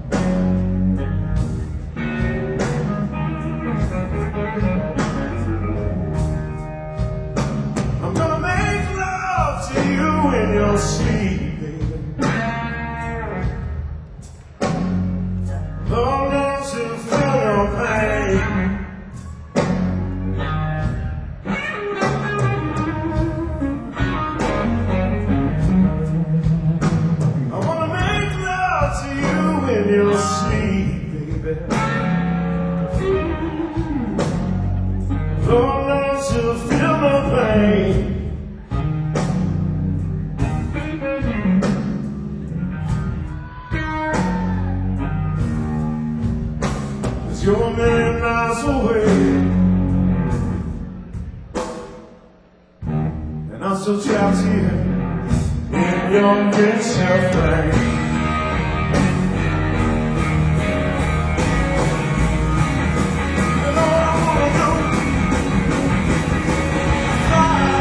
I'm gonna make love to you in your sleep, baby. Long enough to feel your pain. I wanna make love to you in your sleep, baby. Long enough to feel the pain. You're a million miles away, and I'm still trapped here in your picture frame. And all I wanna do is fly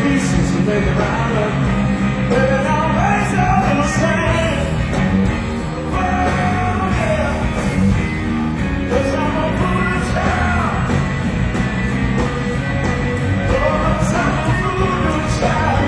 pieces to make it right up. Baby, now raise your little stand. Oh, yeah. 'Cause I'm a foolish child. Oh, 'cause I'm a foolish child.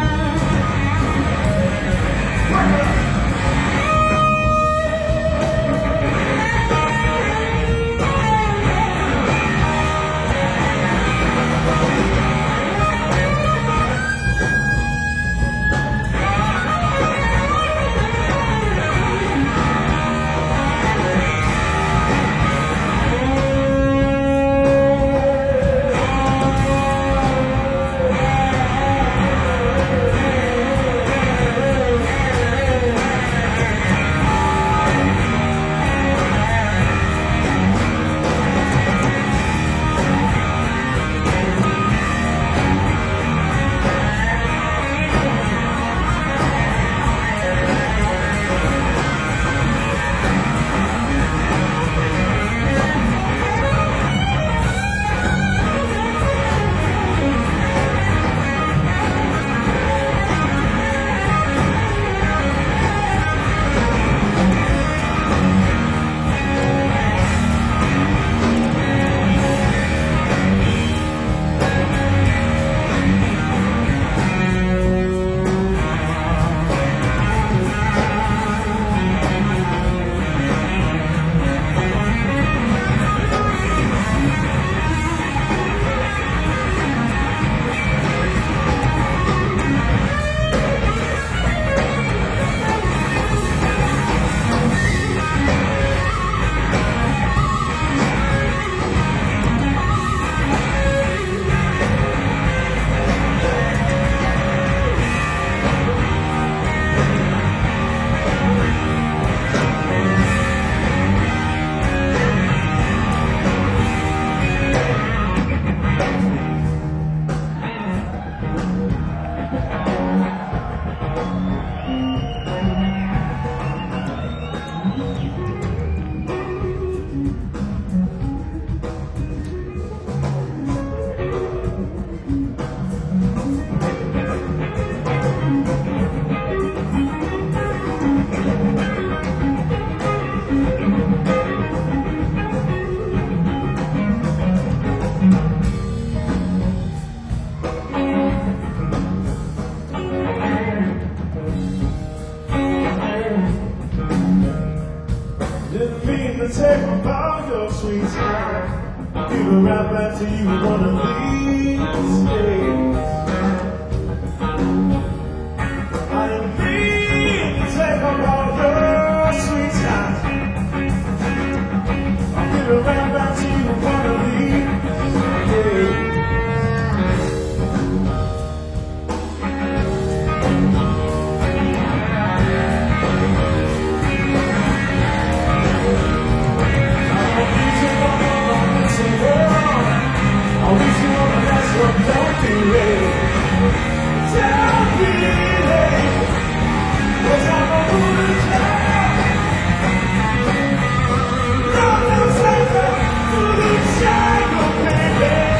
Didn't mean to take about your sweet time. Give it right back to you one of these days. I didn't mean to take about your sweet time. I'll give it right back to you one of these days. Don't be late. Don't be late. 'Cause I'm a foolish child. Don't lose like a foolish child, baby.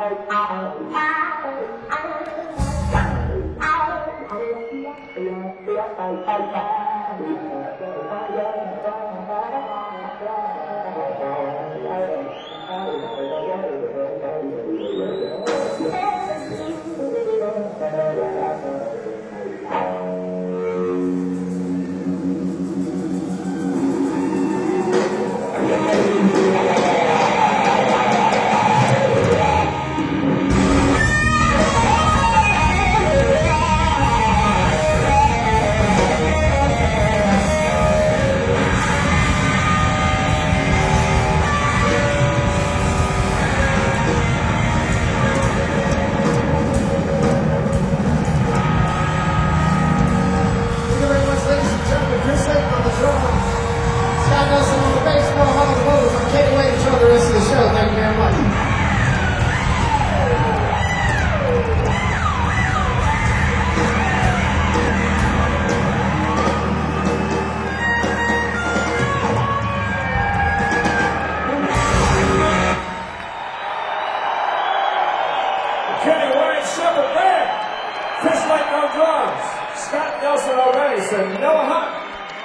Thank you very much, ladies and gentlemen. Chris Slayton on the drums. Scott Nelson on the bass, Noah Hall on the vocals. I can't wait to show the rest of the show. Thank you very much. Kenny Wayne Shepherd Band, Chris Slayton on drums, Scott Nelson on bass, and Noah Hunt.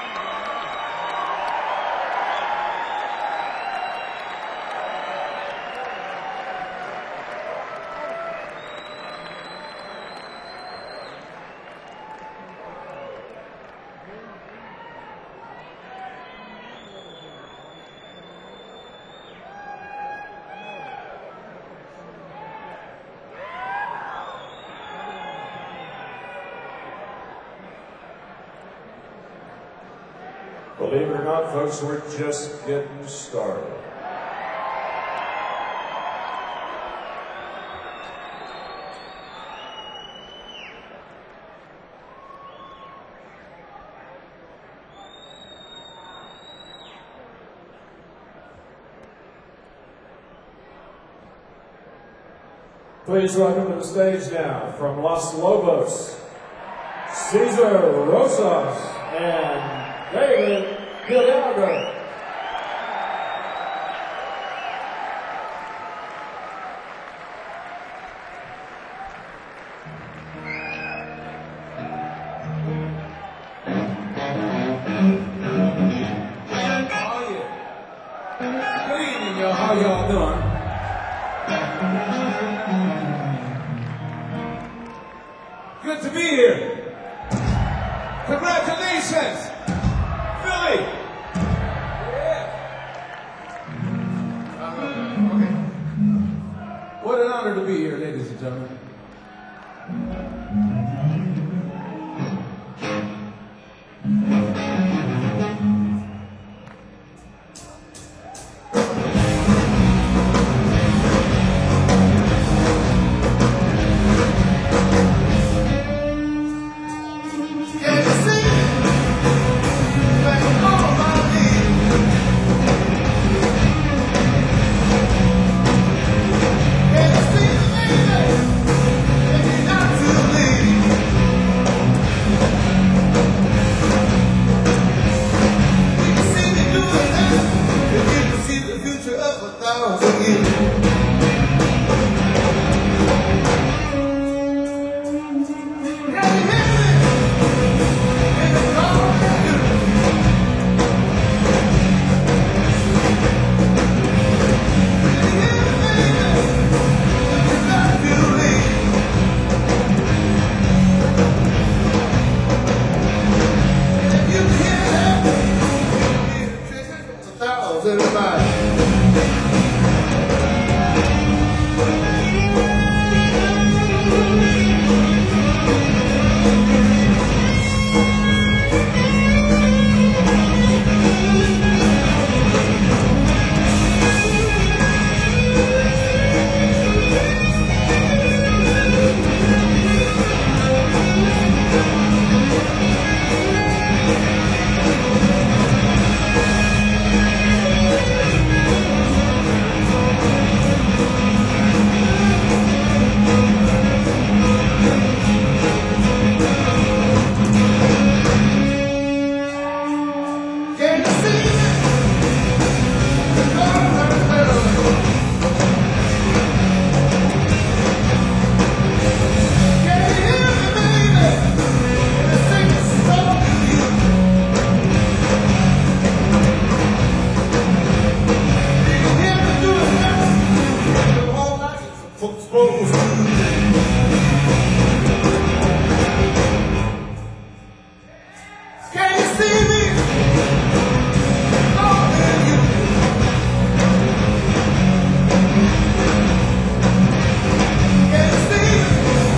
Believe it or not, folks, we're just getting started. Please welcome to the stage now from Los Lobos, Cesar Rosas and David Hidalgo. Oh yeah. Good evening, y'all. How y'all doing? Good to be here. Congratulations, Philly. Yeah. Okay. What an honor to be here, ladies and gentlemen. Can you see the baby? supposed to be. Can you see me? Loving you. Can you see me?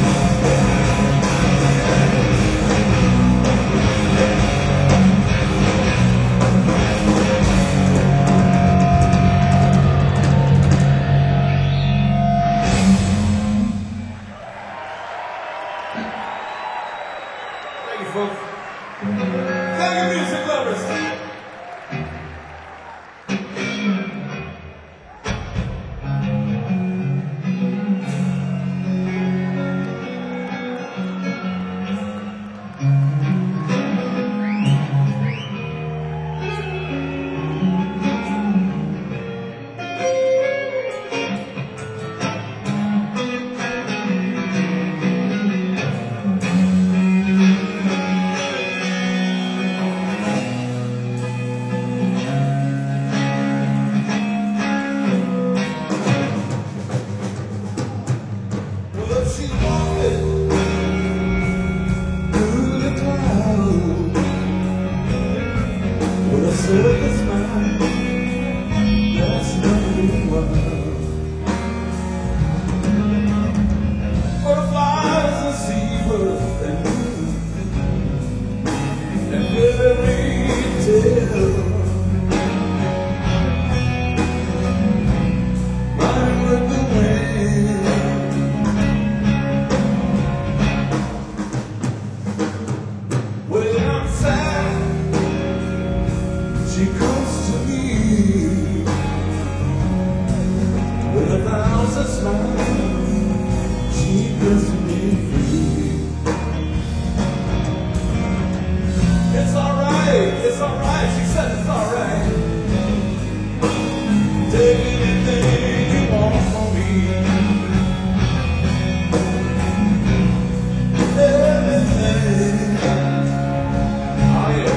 Thank you, folks. Thank you, music lovers. Well, she walking through the clouds with a silver smile that's not wild. Butterflies and zebras and fairy tales running with the wind. When I'm sad, she comes to me with 1,000 smiles. She gives me free. It's alright, she said it's alright. Take anything you want from me. Everything. Oh yeah.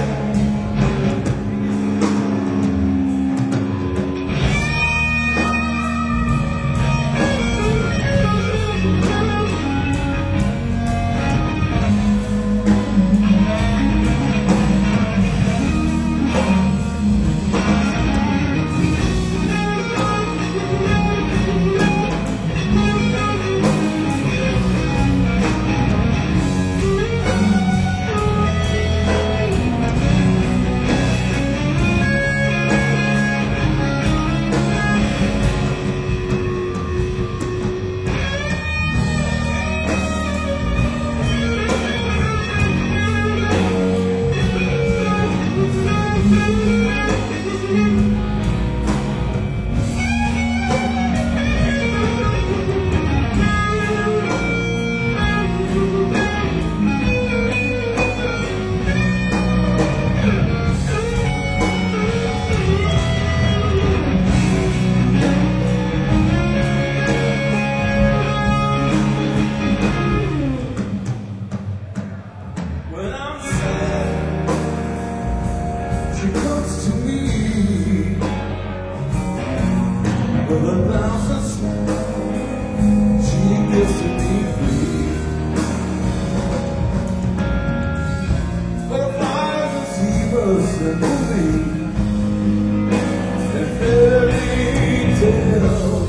When I'm sad, she comes to me with 1,000 smiles. She gives to me free. Butterflies and zebras and movies and fairy tales.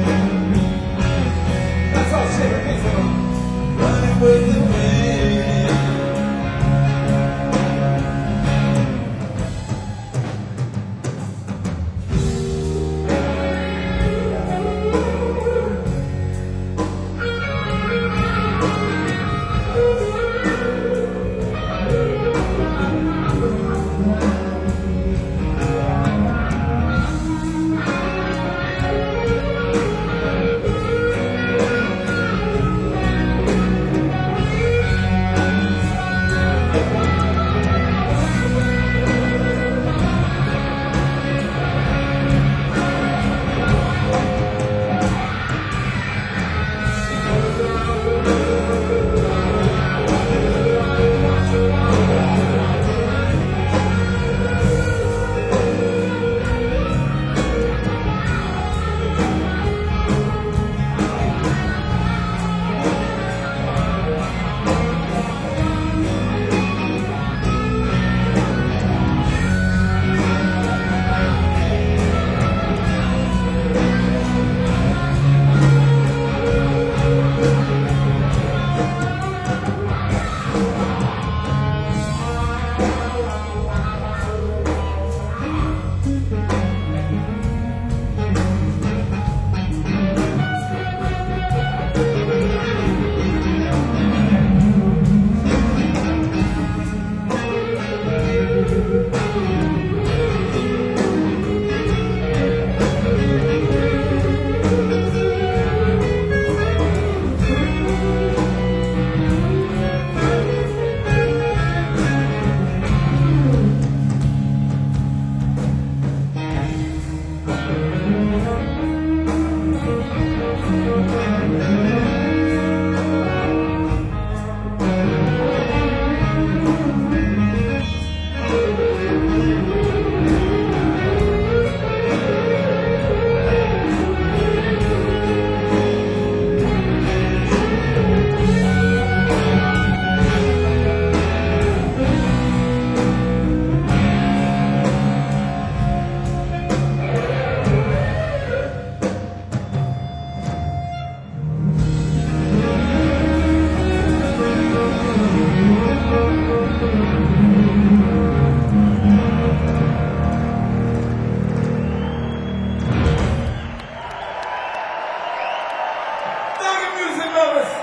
That's all she ever thinks of. Running with the wind. Elvis.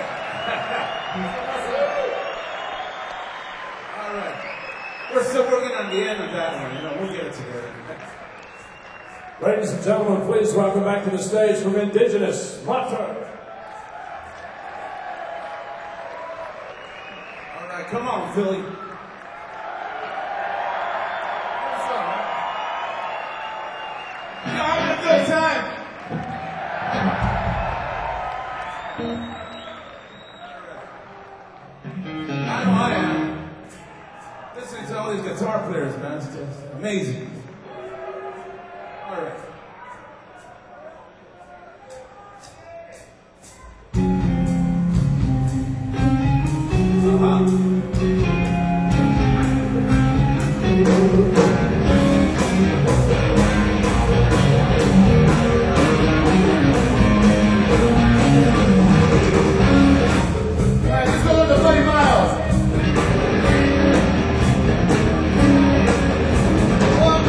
All right. We're still working on the end of that one. You know, we'll get it together. Ladies and gentlemen, please welcome back to the stage from Indigenous Montreux. All right, come on, Philly. You're having a good time. I know I am. Listening to all these guitar players, man, it's just amazing. All right. One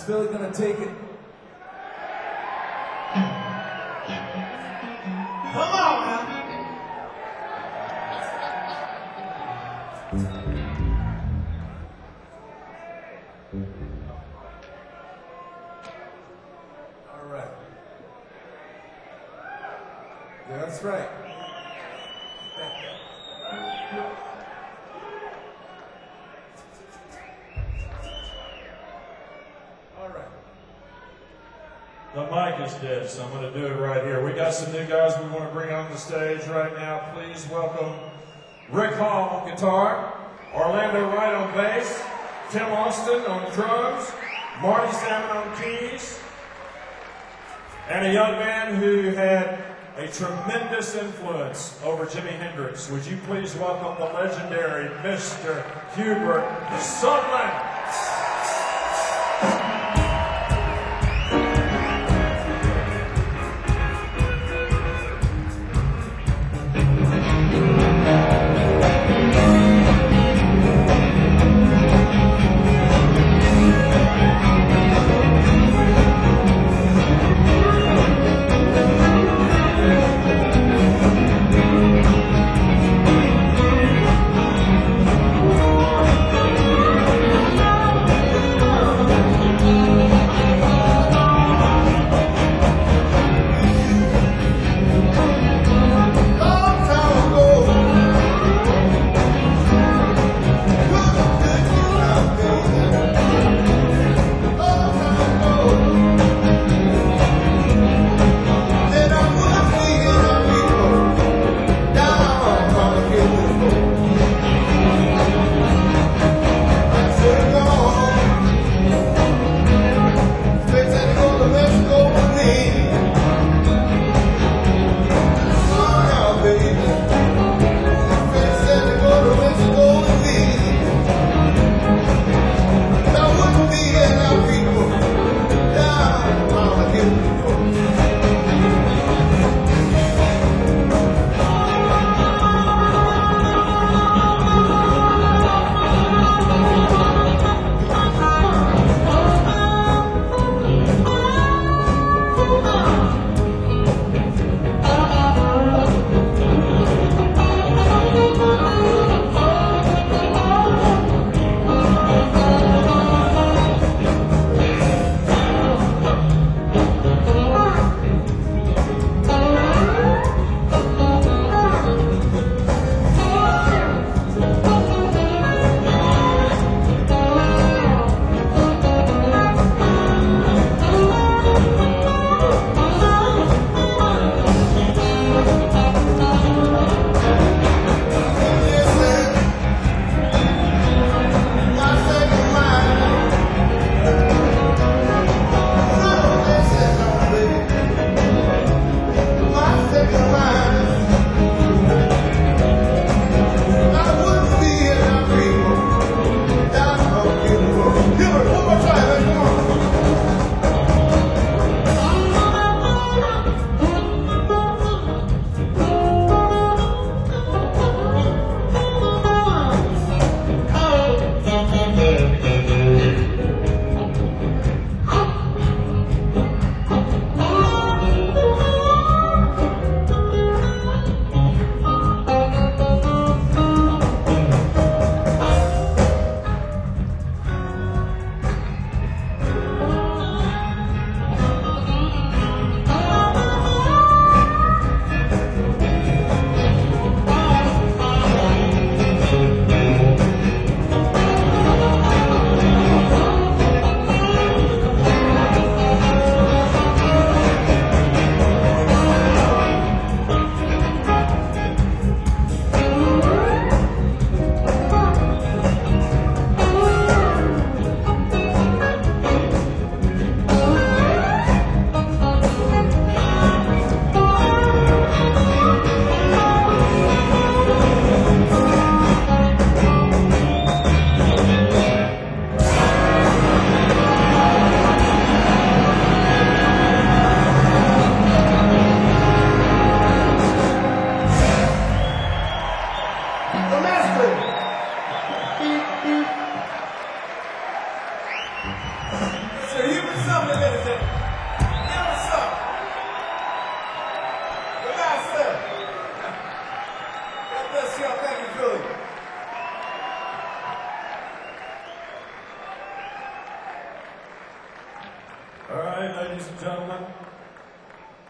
Is Philly gonna take it? Come on now. All right. Yeah, that's right. All right. The mic is dead, so I'm going to do it right here. We got some new guys we want to bring on the stage right now. Please welcome Rick Hall on guitar, Orlando Wright on bass, Tim Austin on drums, Marty Salmon on keys, and a young man who had a tremendous influence over Jimi Hendrix. Would you please welcome the legendary Mr. Hubert Sutherland. Thank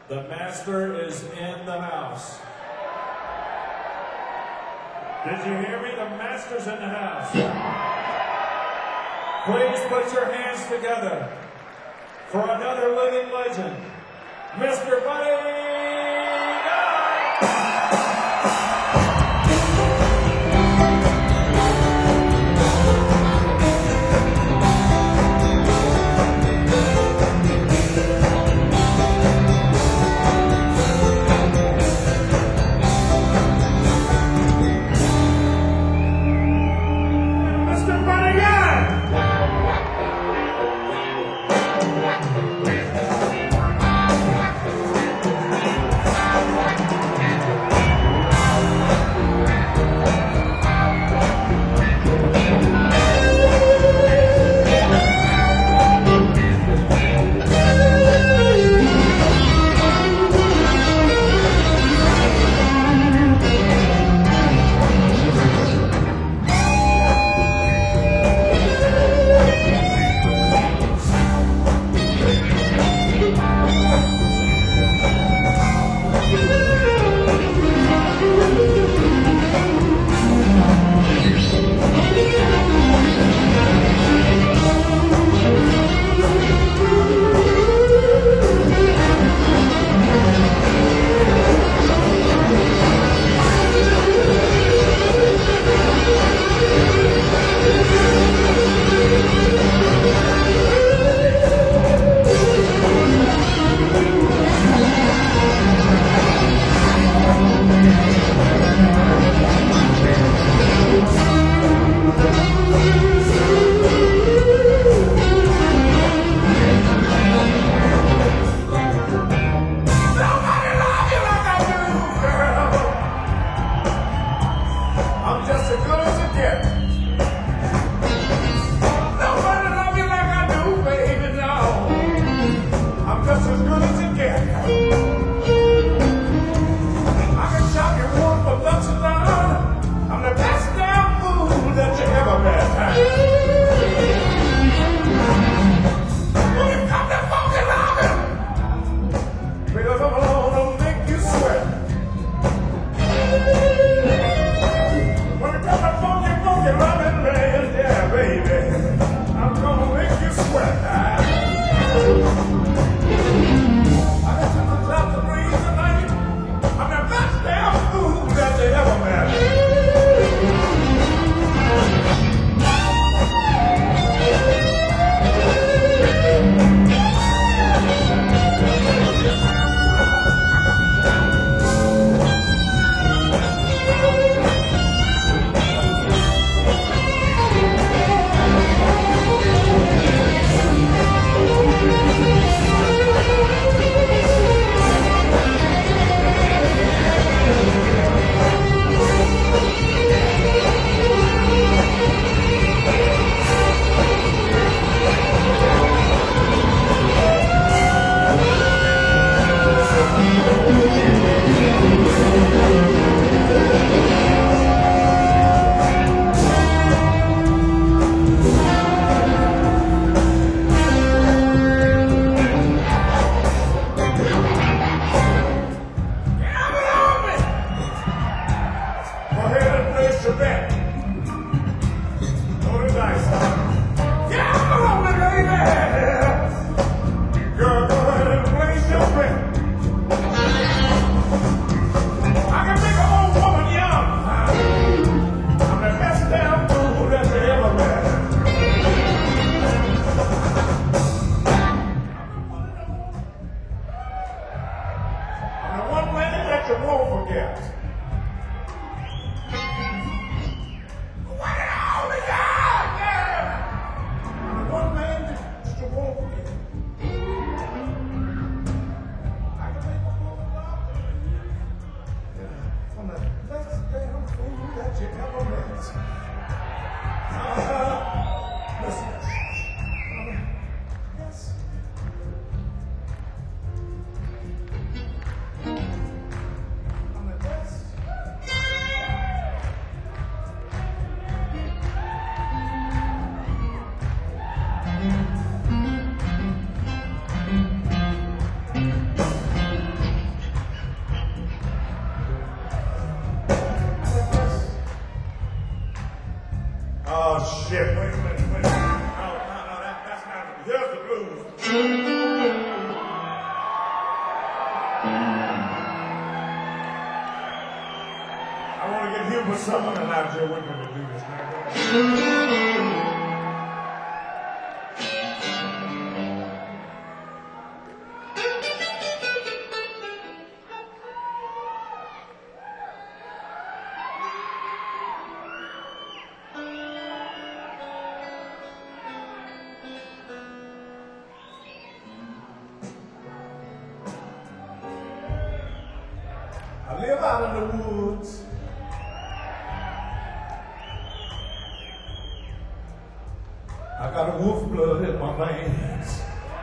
The master is in the house. Did you hear me? The master's in the house. Please put your hands together for another living legend, Mr. Buddy Guy. Mr. Buddy Guy! I want to get here with someone and out there with me to do this now. I live out in the woods. I got a wolf blood in my veins.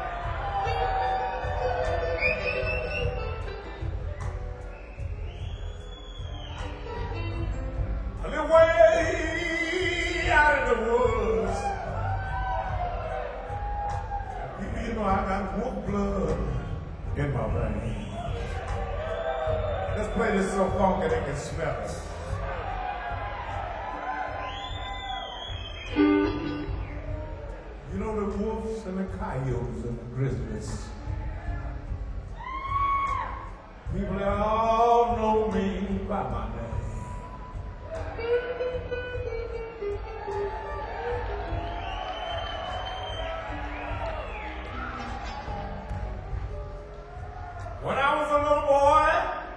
I live way out in the woods. People, you know, I got wolf blood in my veins. Let's play this so funky they can smell it. You know the wolves and the coyotes and the grizzlies. People that all know me by my name. When I was a little boy,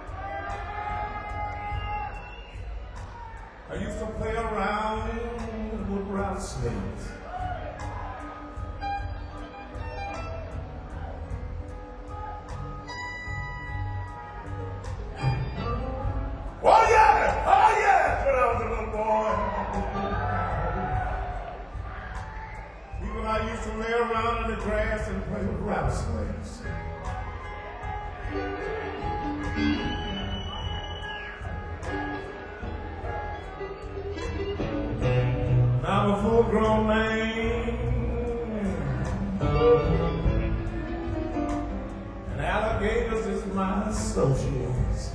I used to play around with rattlesnakes. Oh yeah, when I was a little boy. Even I used to lay around in the grass and play with rattlesnakes. Now I'm a full-grown man, and alligators is my associates.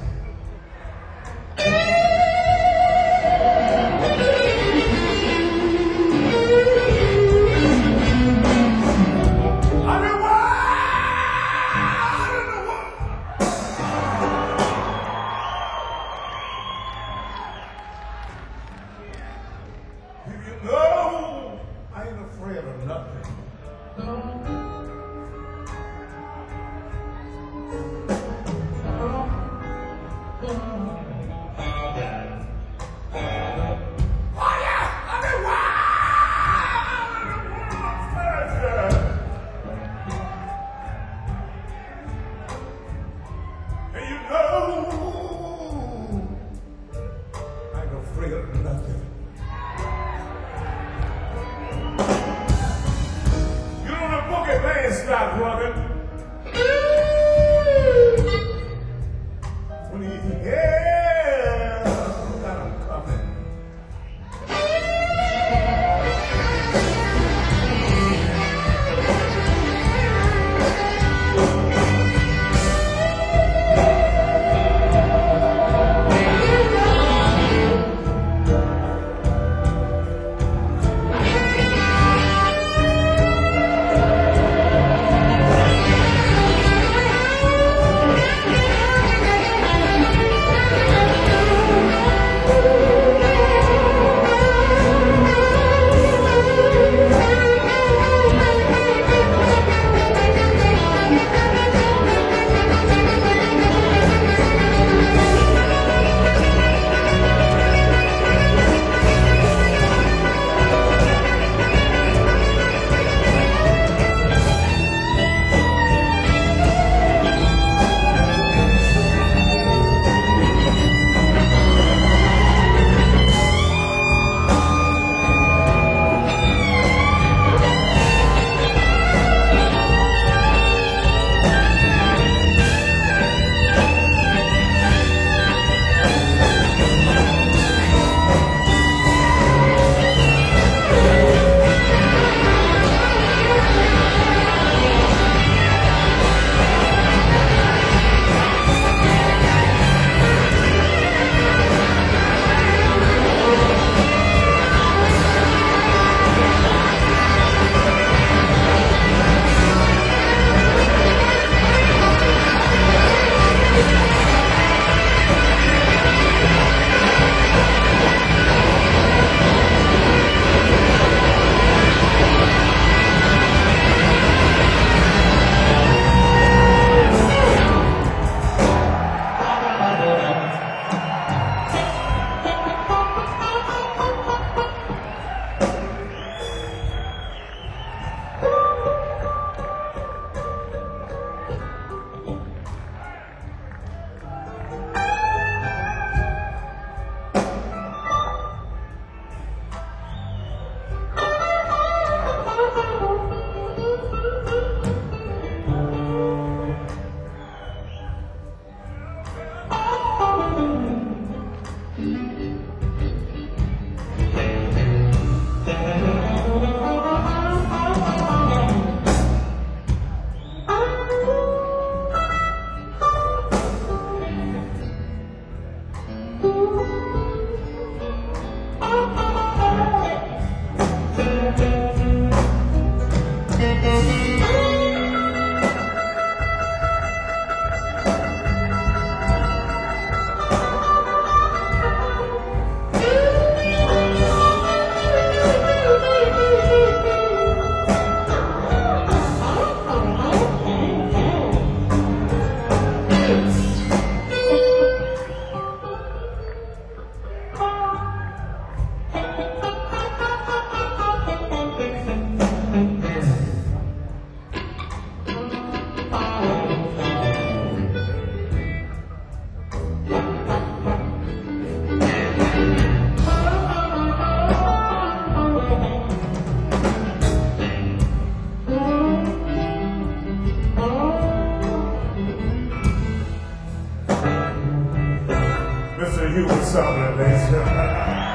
No, I ain't afraid of nothing. Oh yeah, I mean and you know, I ain't afraid of nothing. Boogie man stop running. When he yeah, got him coming. Mr. Hubert Sumlin, ladies and gentlemen.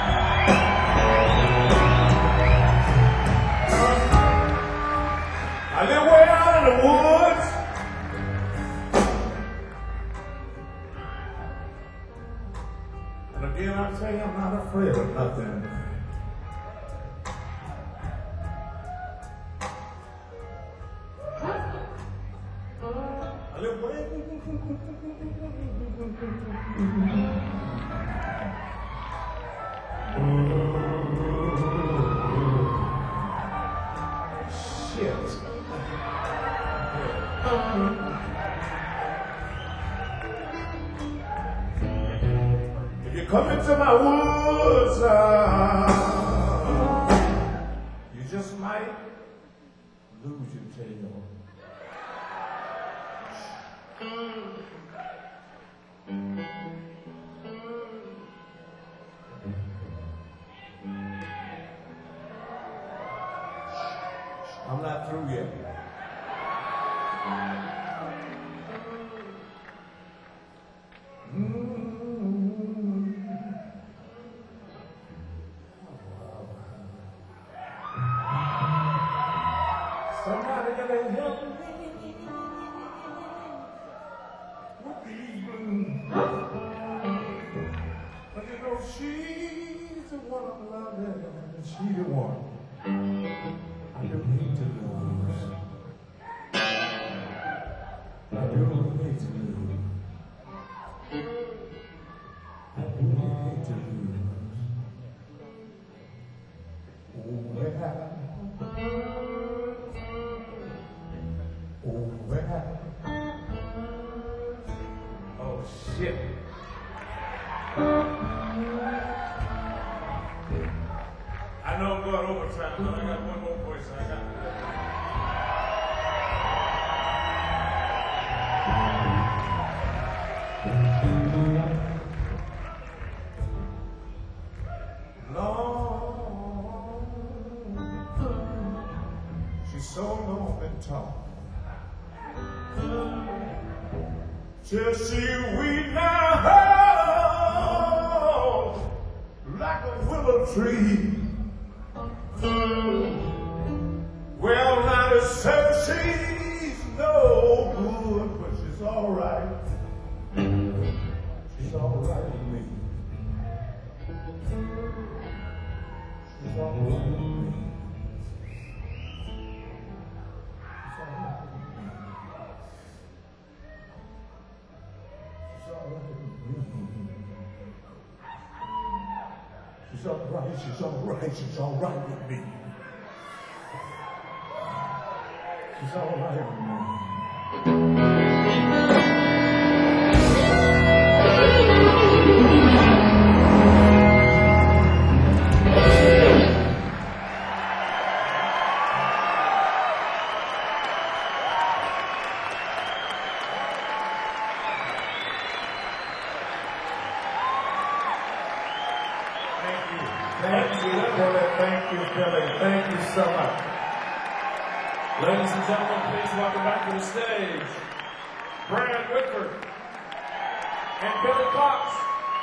I live way out in the woods. And again, I tell you, I'm not afraid of nothing. I live way. Shit. If you come into my woods, you just might lose your tail. I'm not through yet. Somebody gotta help me with these blues. But you know, she's the one I'm loving, and she's the one I don't need to lose. I don't need to lose. I don't need to lose. Oh, well. Oh, well. Oh, shit. I know I'm going overtime, but I got one more voice I got to do. Long, she's so long and tall. Till she weep now like a willow tree. Well, now to say she's no good, but she's all right. She's all right with me. She's all right with me. She's all right with me. She's all right with me. She's all right, she's all right, she's all right with me. She's all right with me. Thank you, Billy. Thank you, Billy. Thank you so much. Ladies and gentlemen, please welcome back to the stage, Brad Whitford and Billy Cox.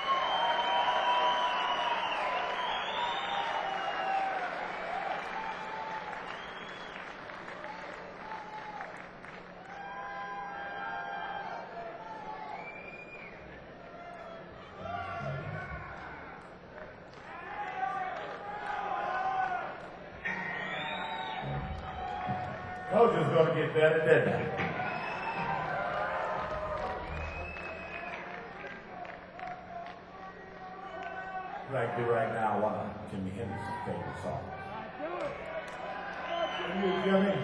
Told you it was going to get better, didn't I? Like do right now, one of Jimi Hendrix's favorite songs. You, Jimmy?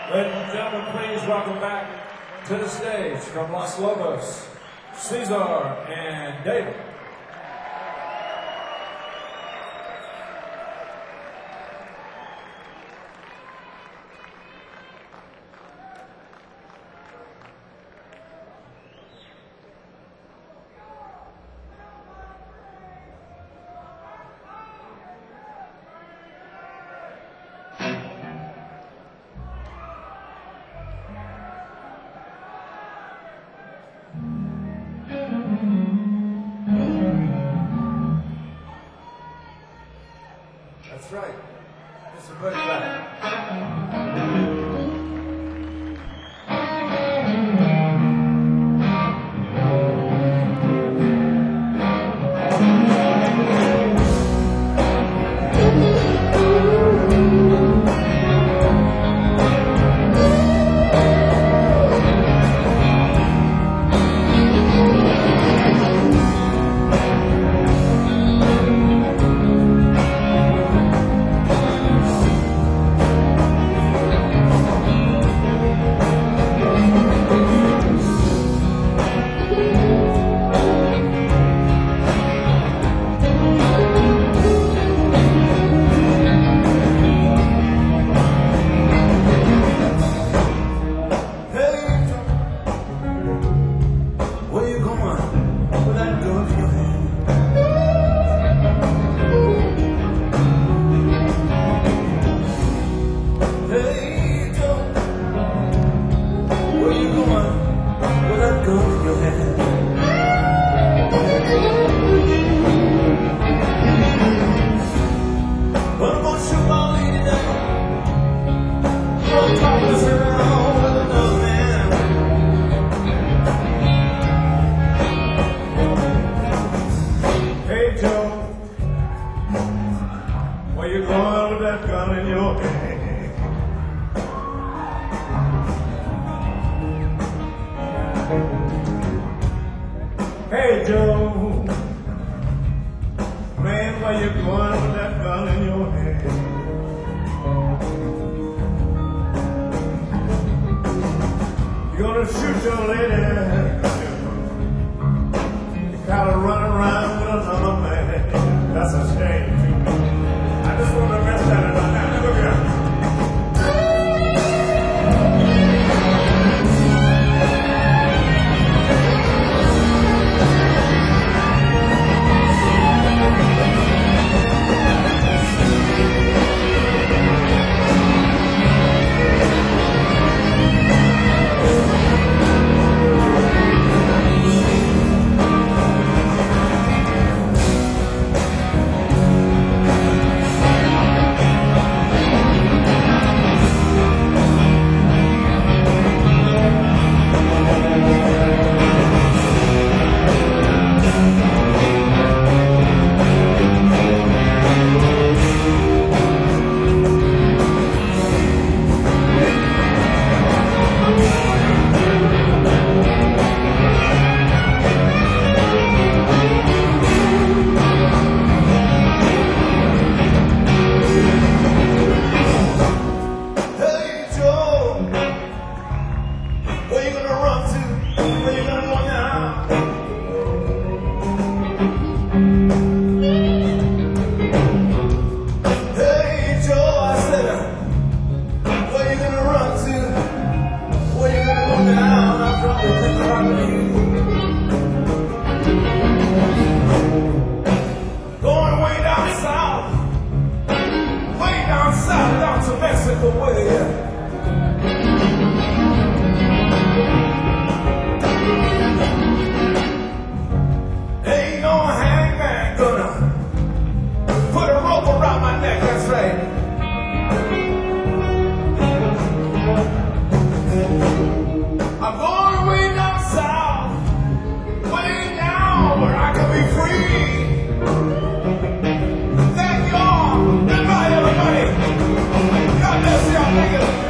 Ladies and gentlemen, please welcome back to the stage from Los Lobos, Cesar and David. That's right. Mr. Buddy Black. Hey Joe, man, where you going with that gun in your hand? You gonna shoot your lady? You gotta run around with another man. That's a shame. I just want to rest that about that. Look here. Thank you all. Goodbye, everybody. God bless y'all. Thank you.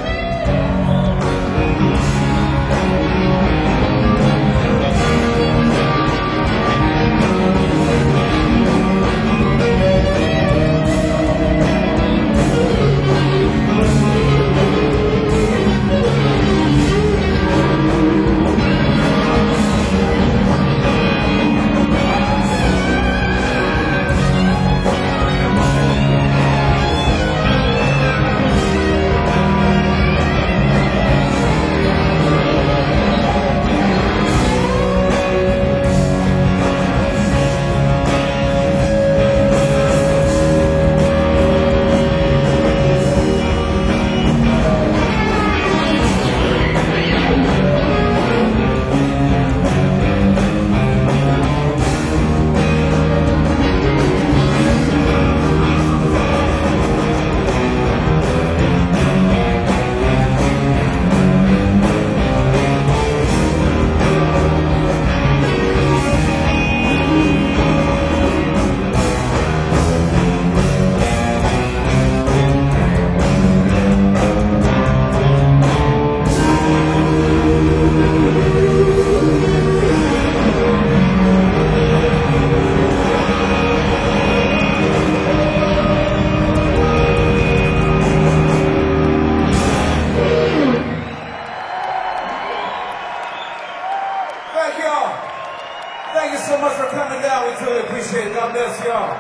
amazing. God bless y'all.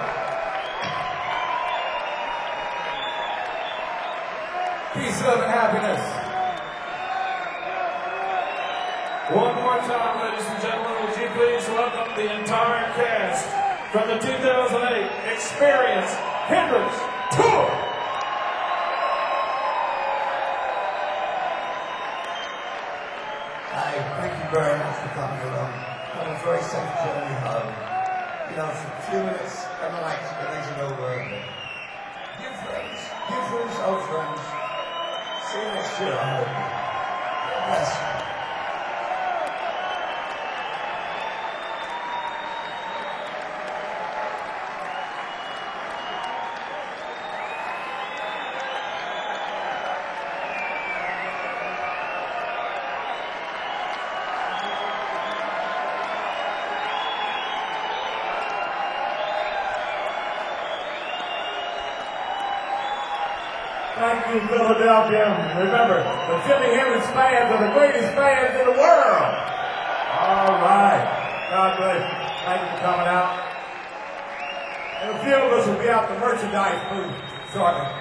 Peace, love, and happiness. One more time, ladies and gentlemen, would you please welcome the entire cast from the 2008 Experience Hendrix Tour. Hi, thank you very much for coming along. On a very safe journey home. You know, for a few minutes, I'm like getting over. New friends, old friends. See you next year, I hope. God bless you. Thank you, Philadelphia. Remember, the Jimi Hendrix fans are the greatest fans in the world. All right. God bless you. Thank you for coming out. And a few of us will be out the merchandise booth shortly.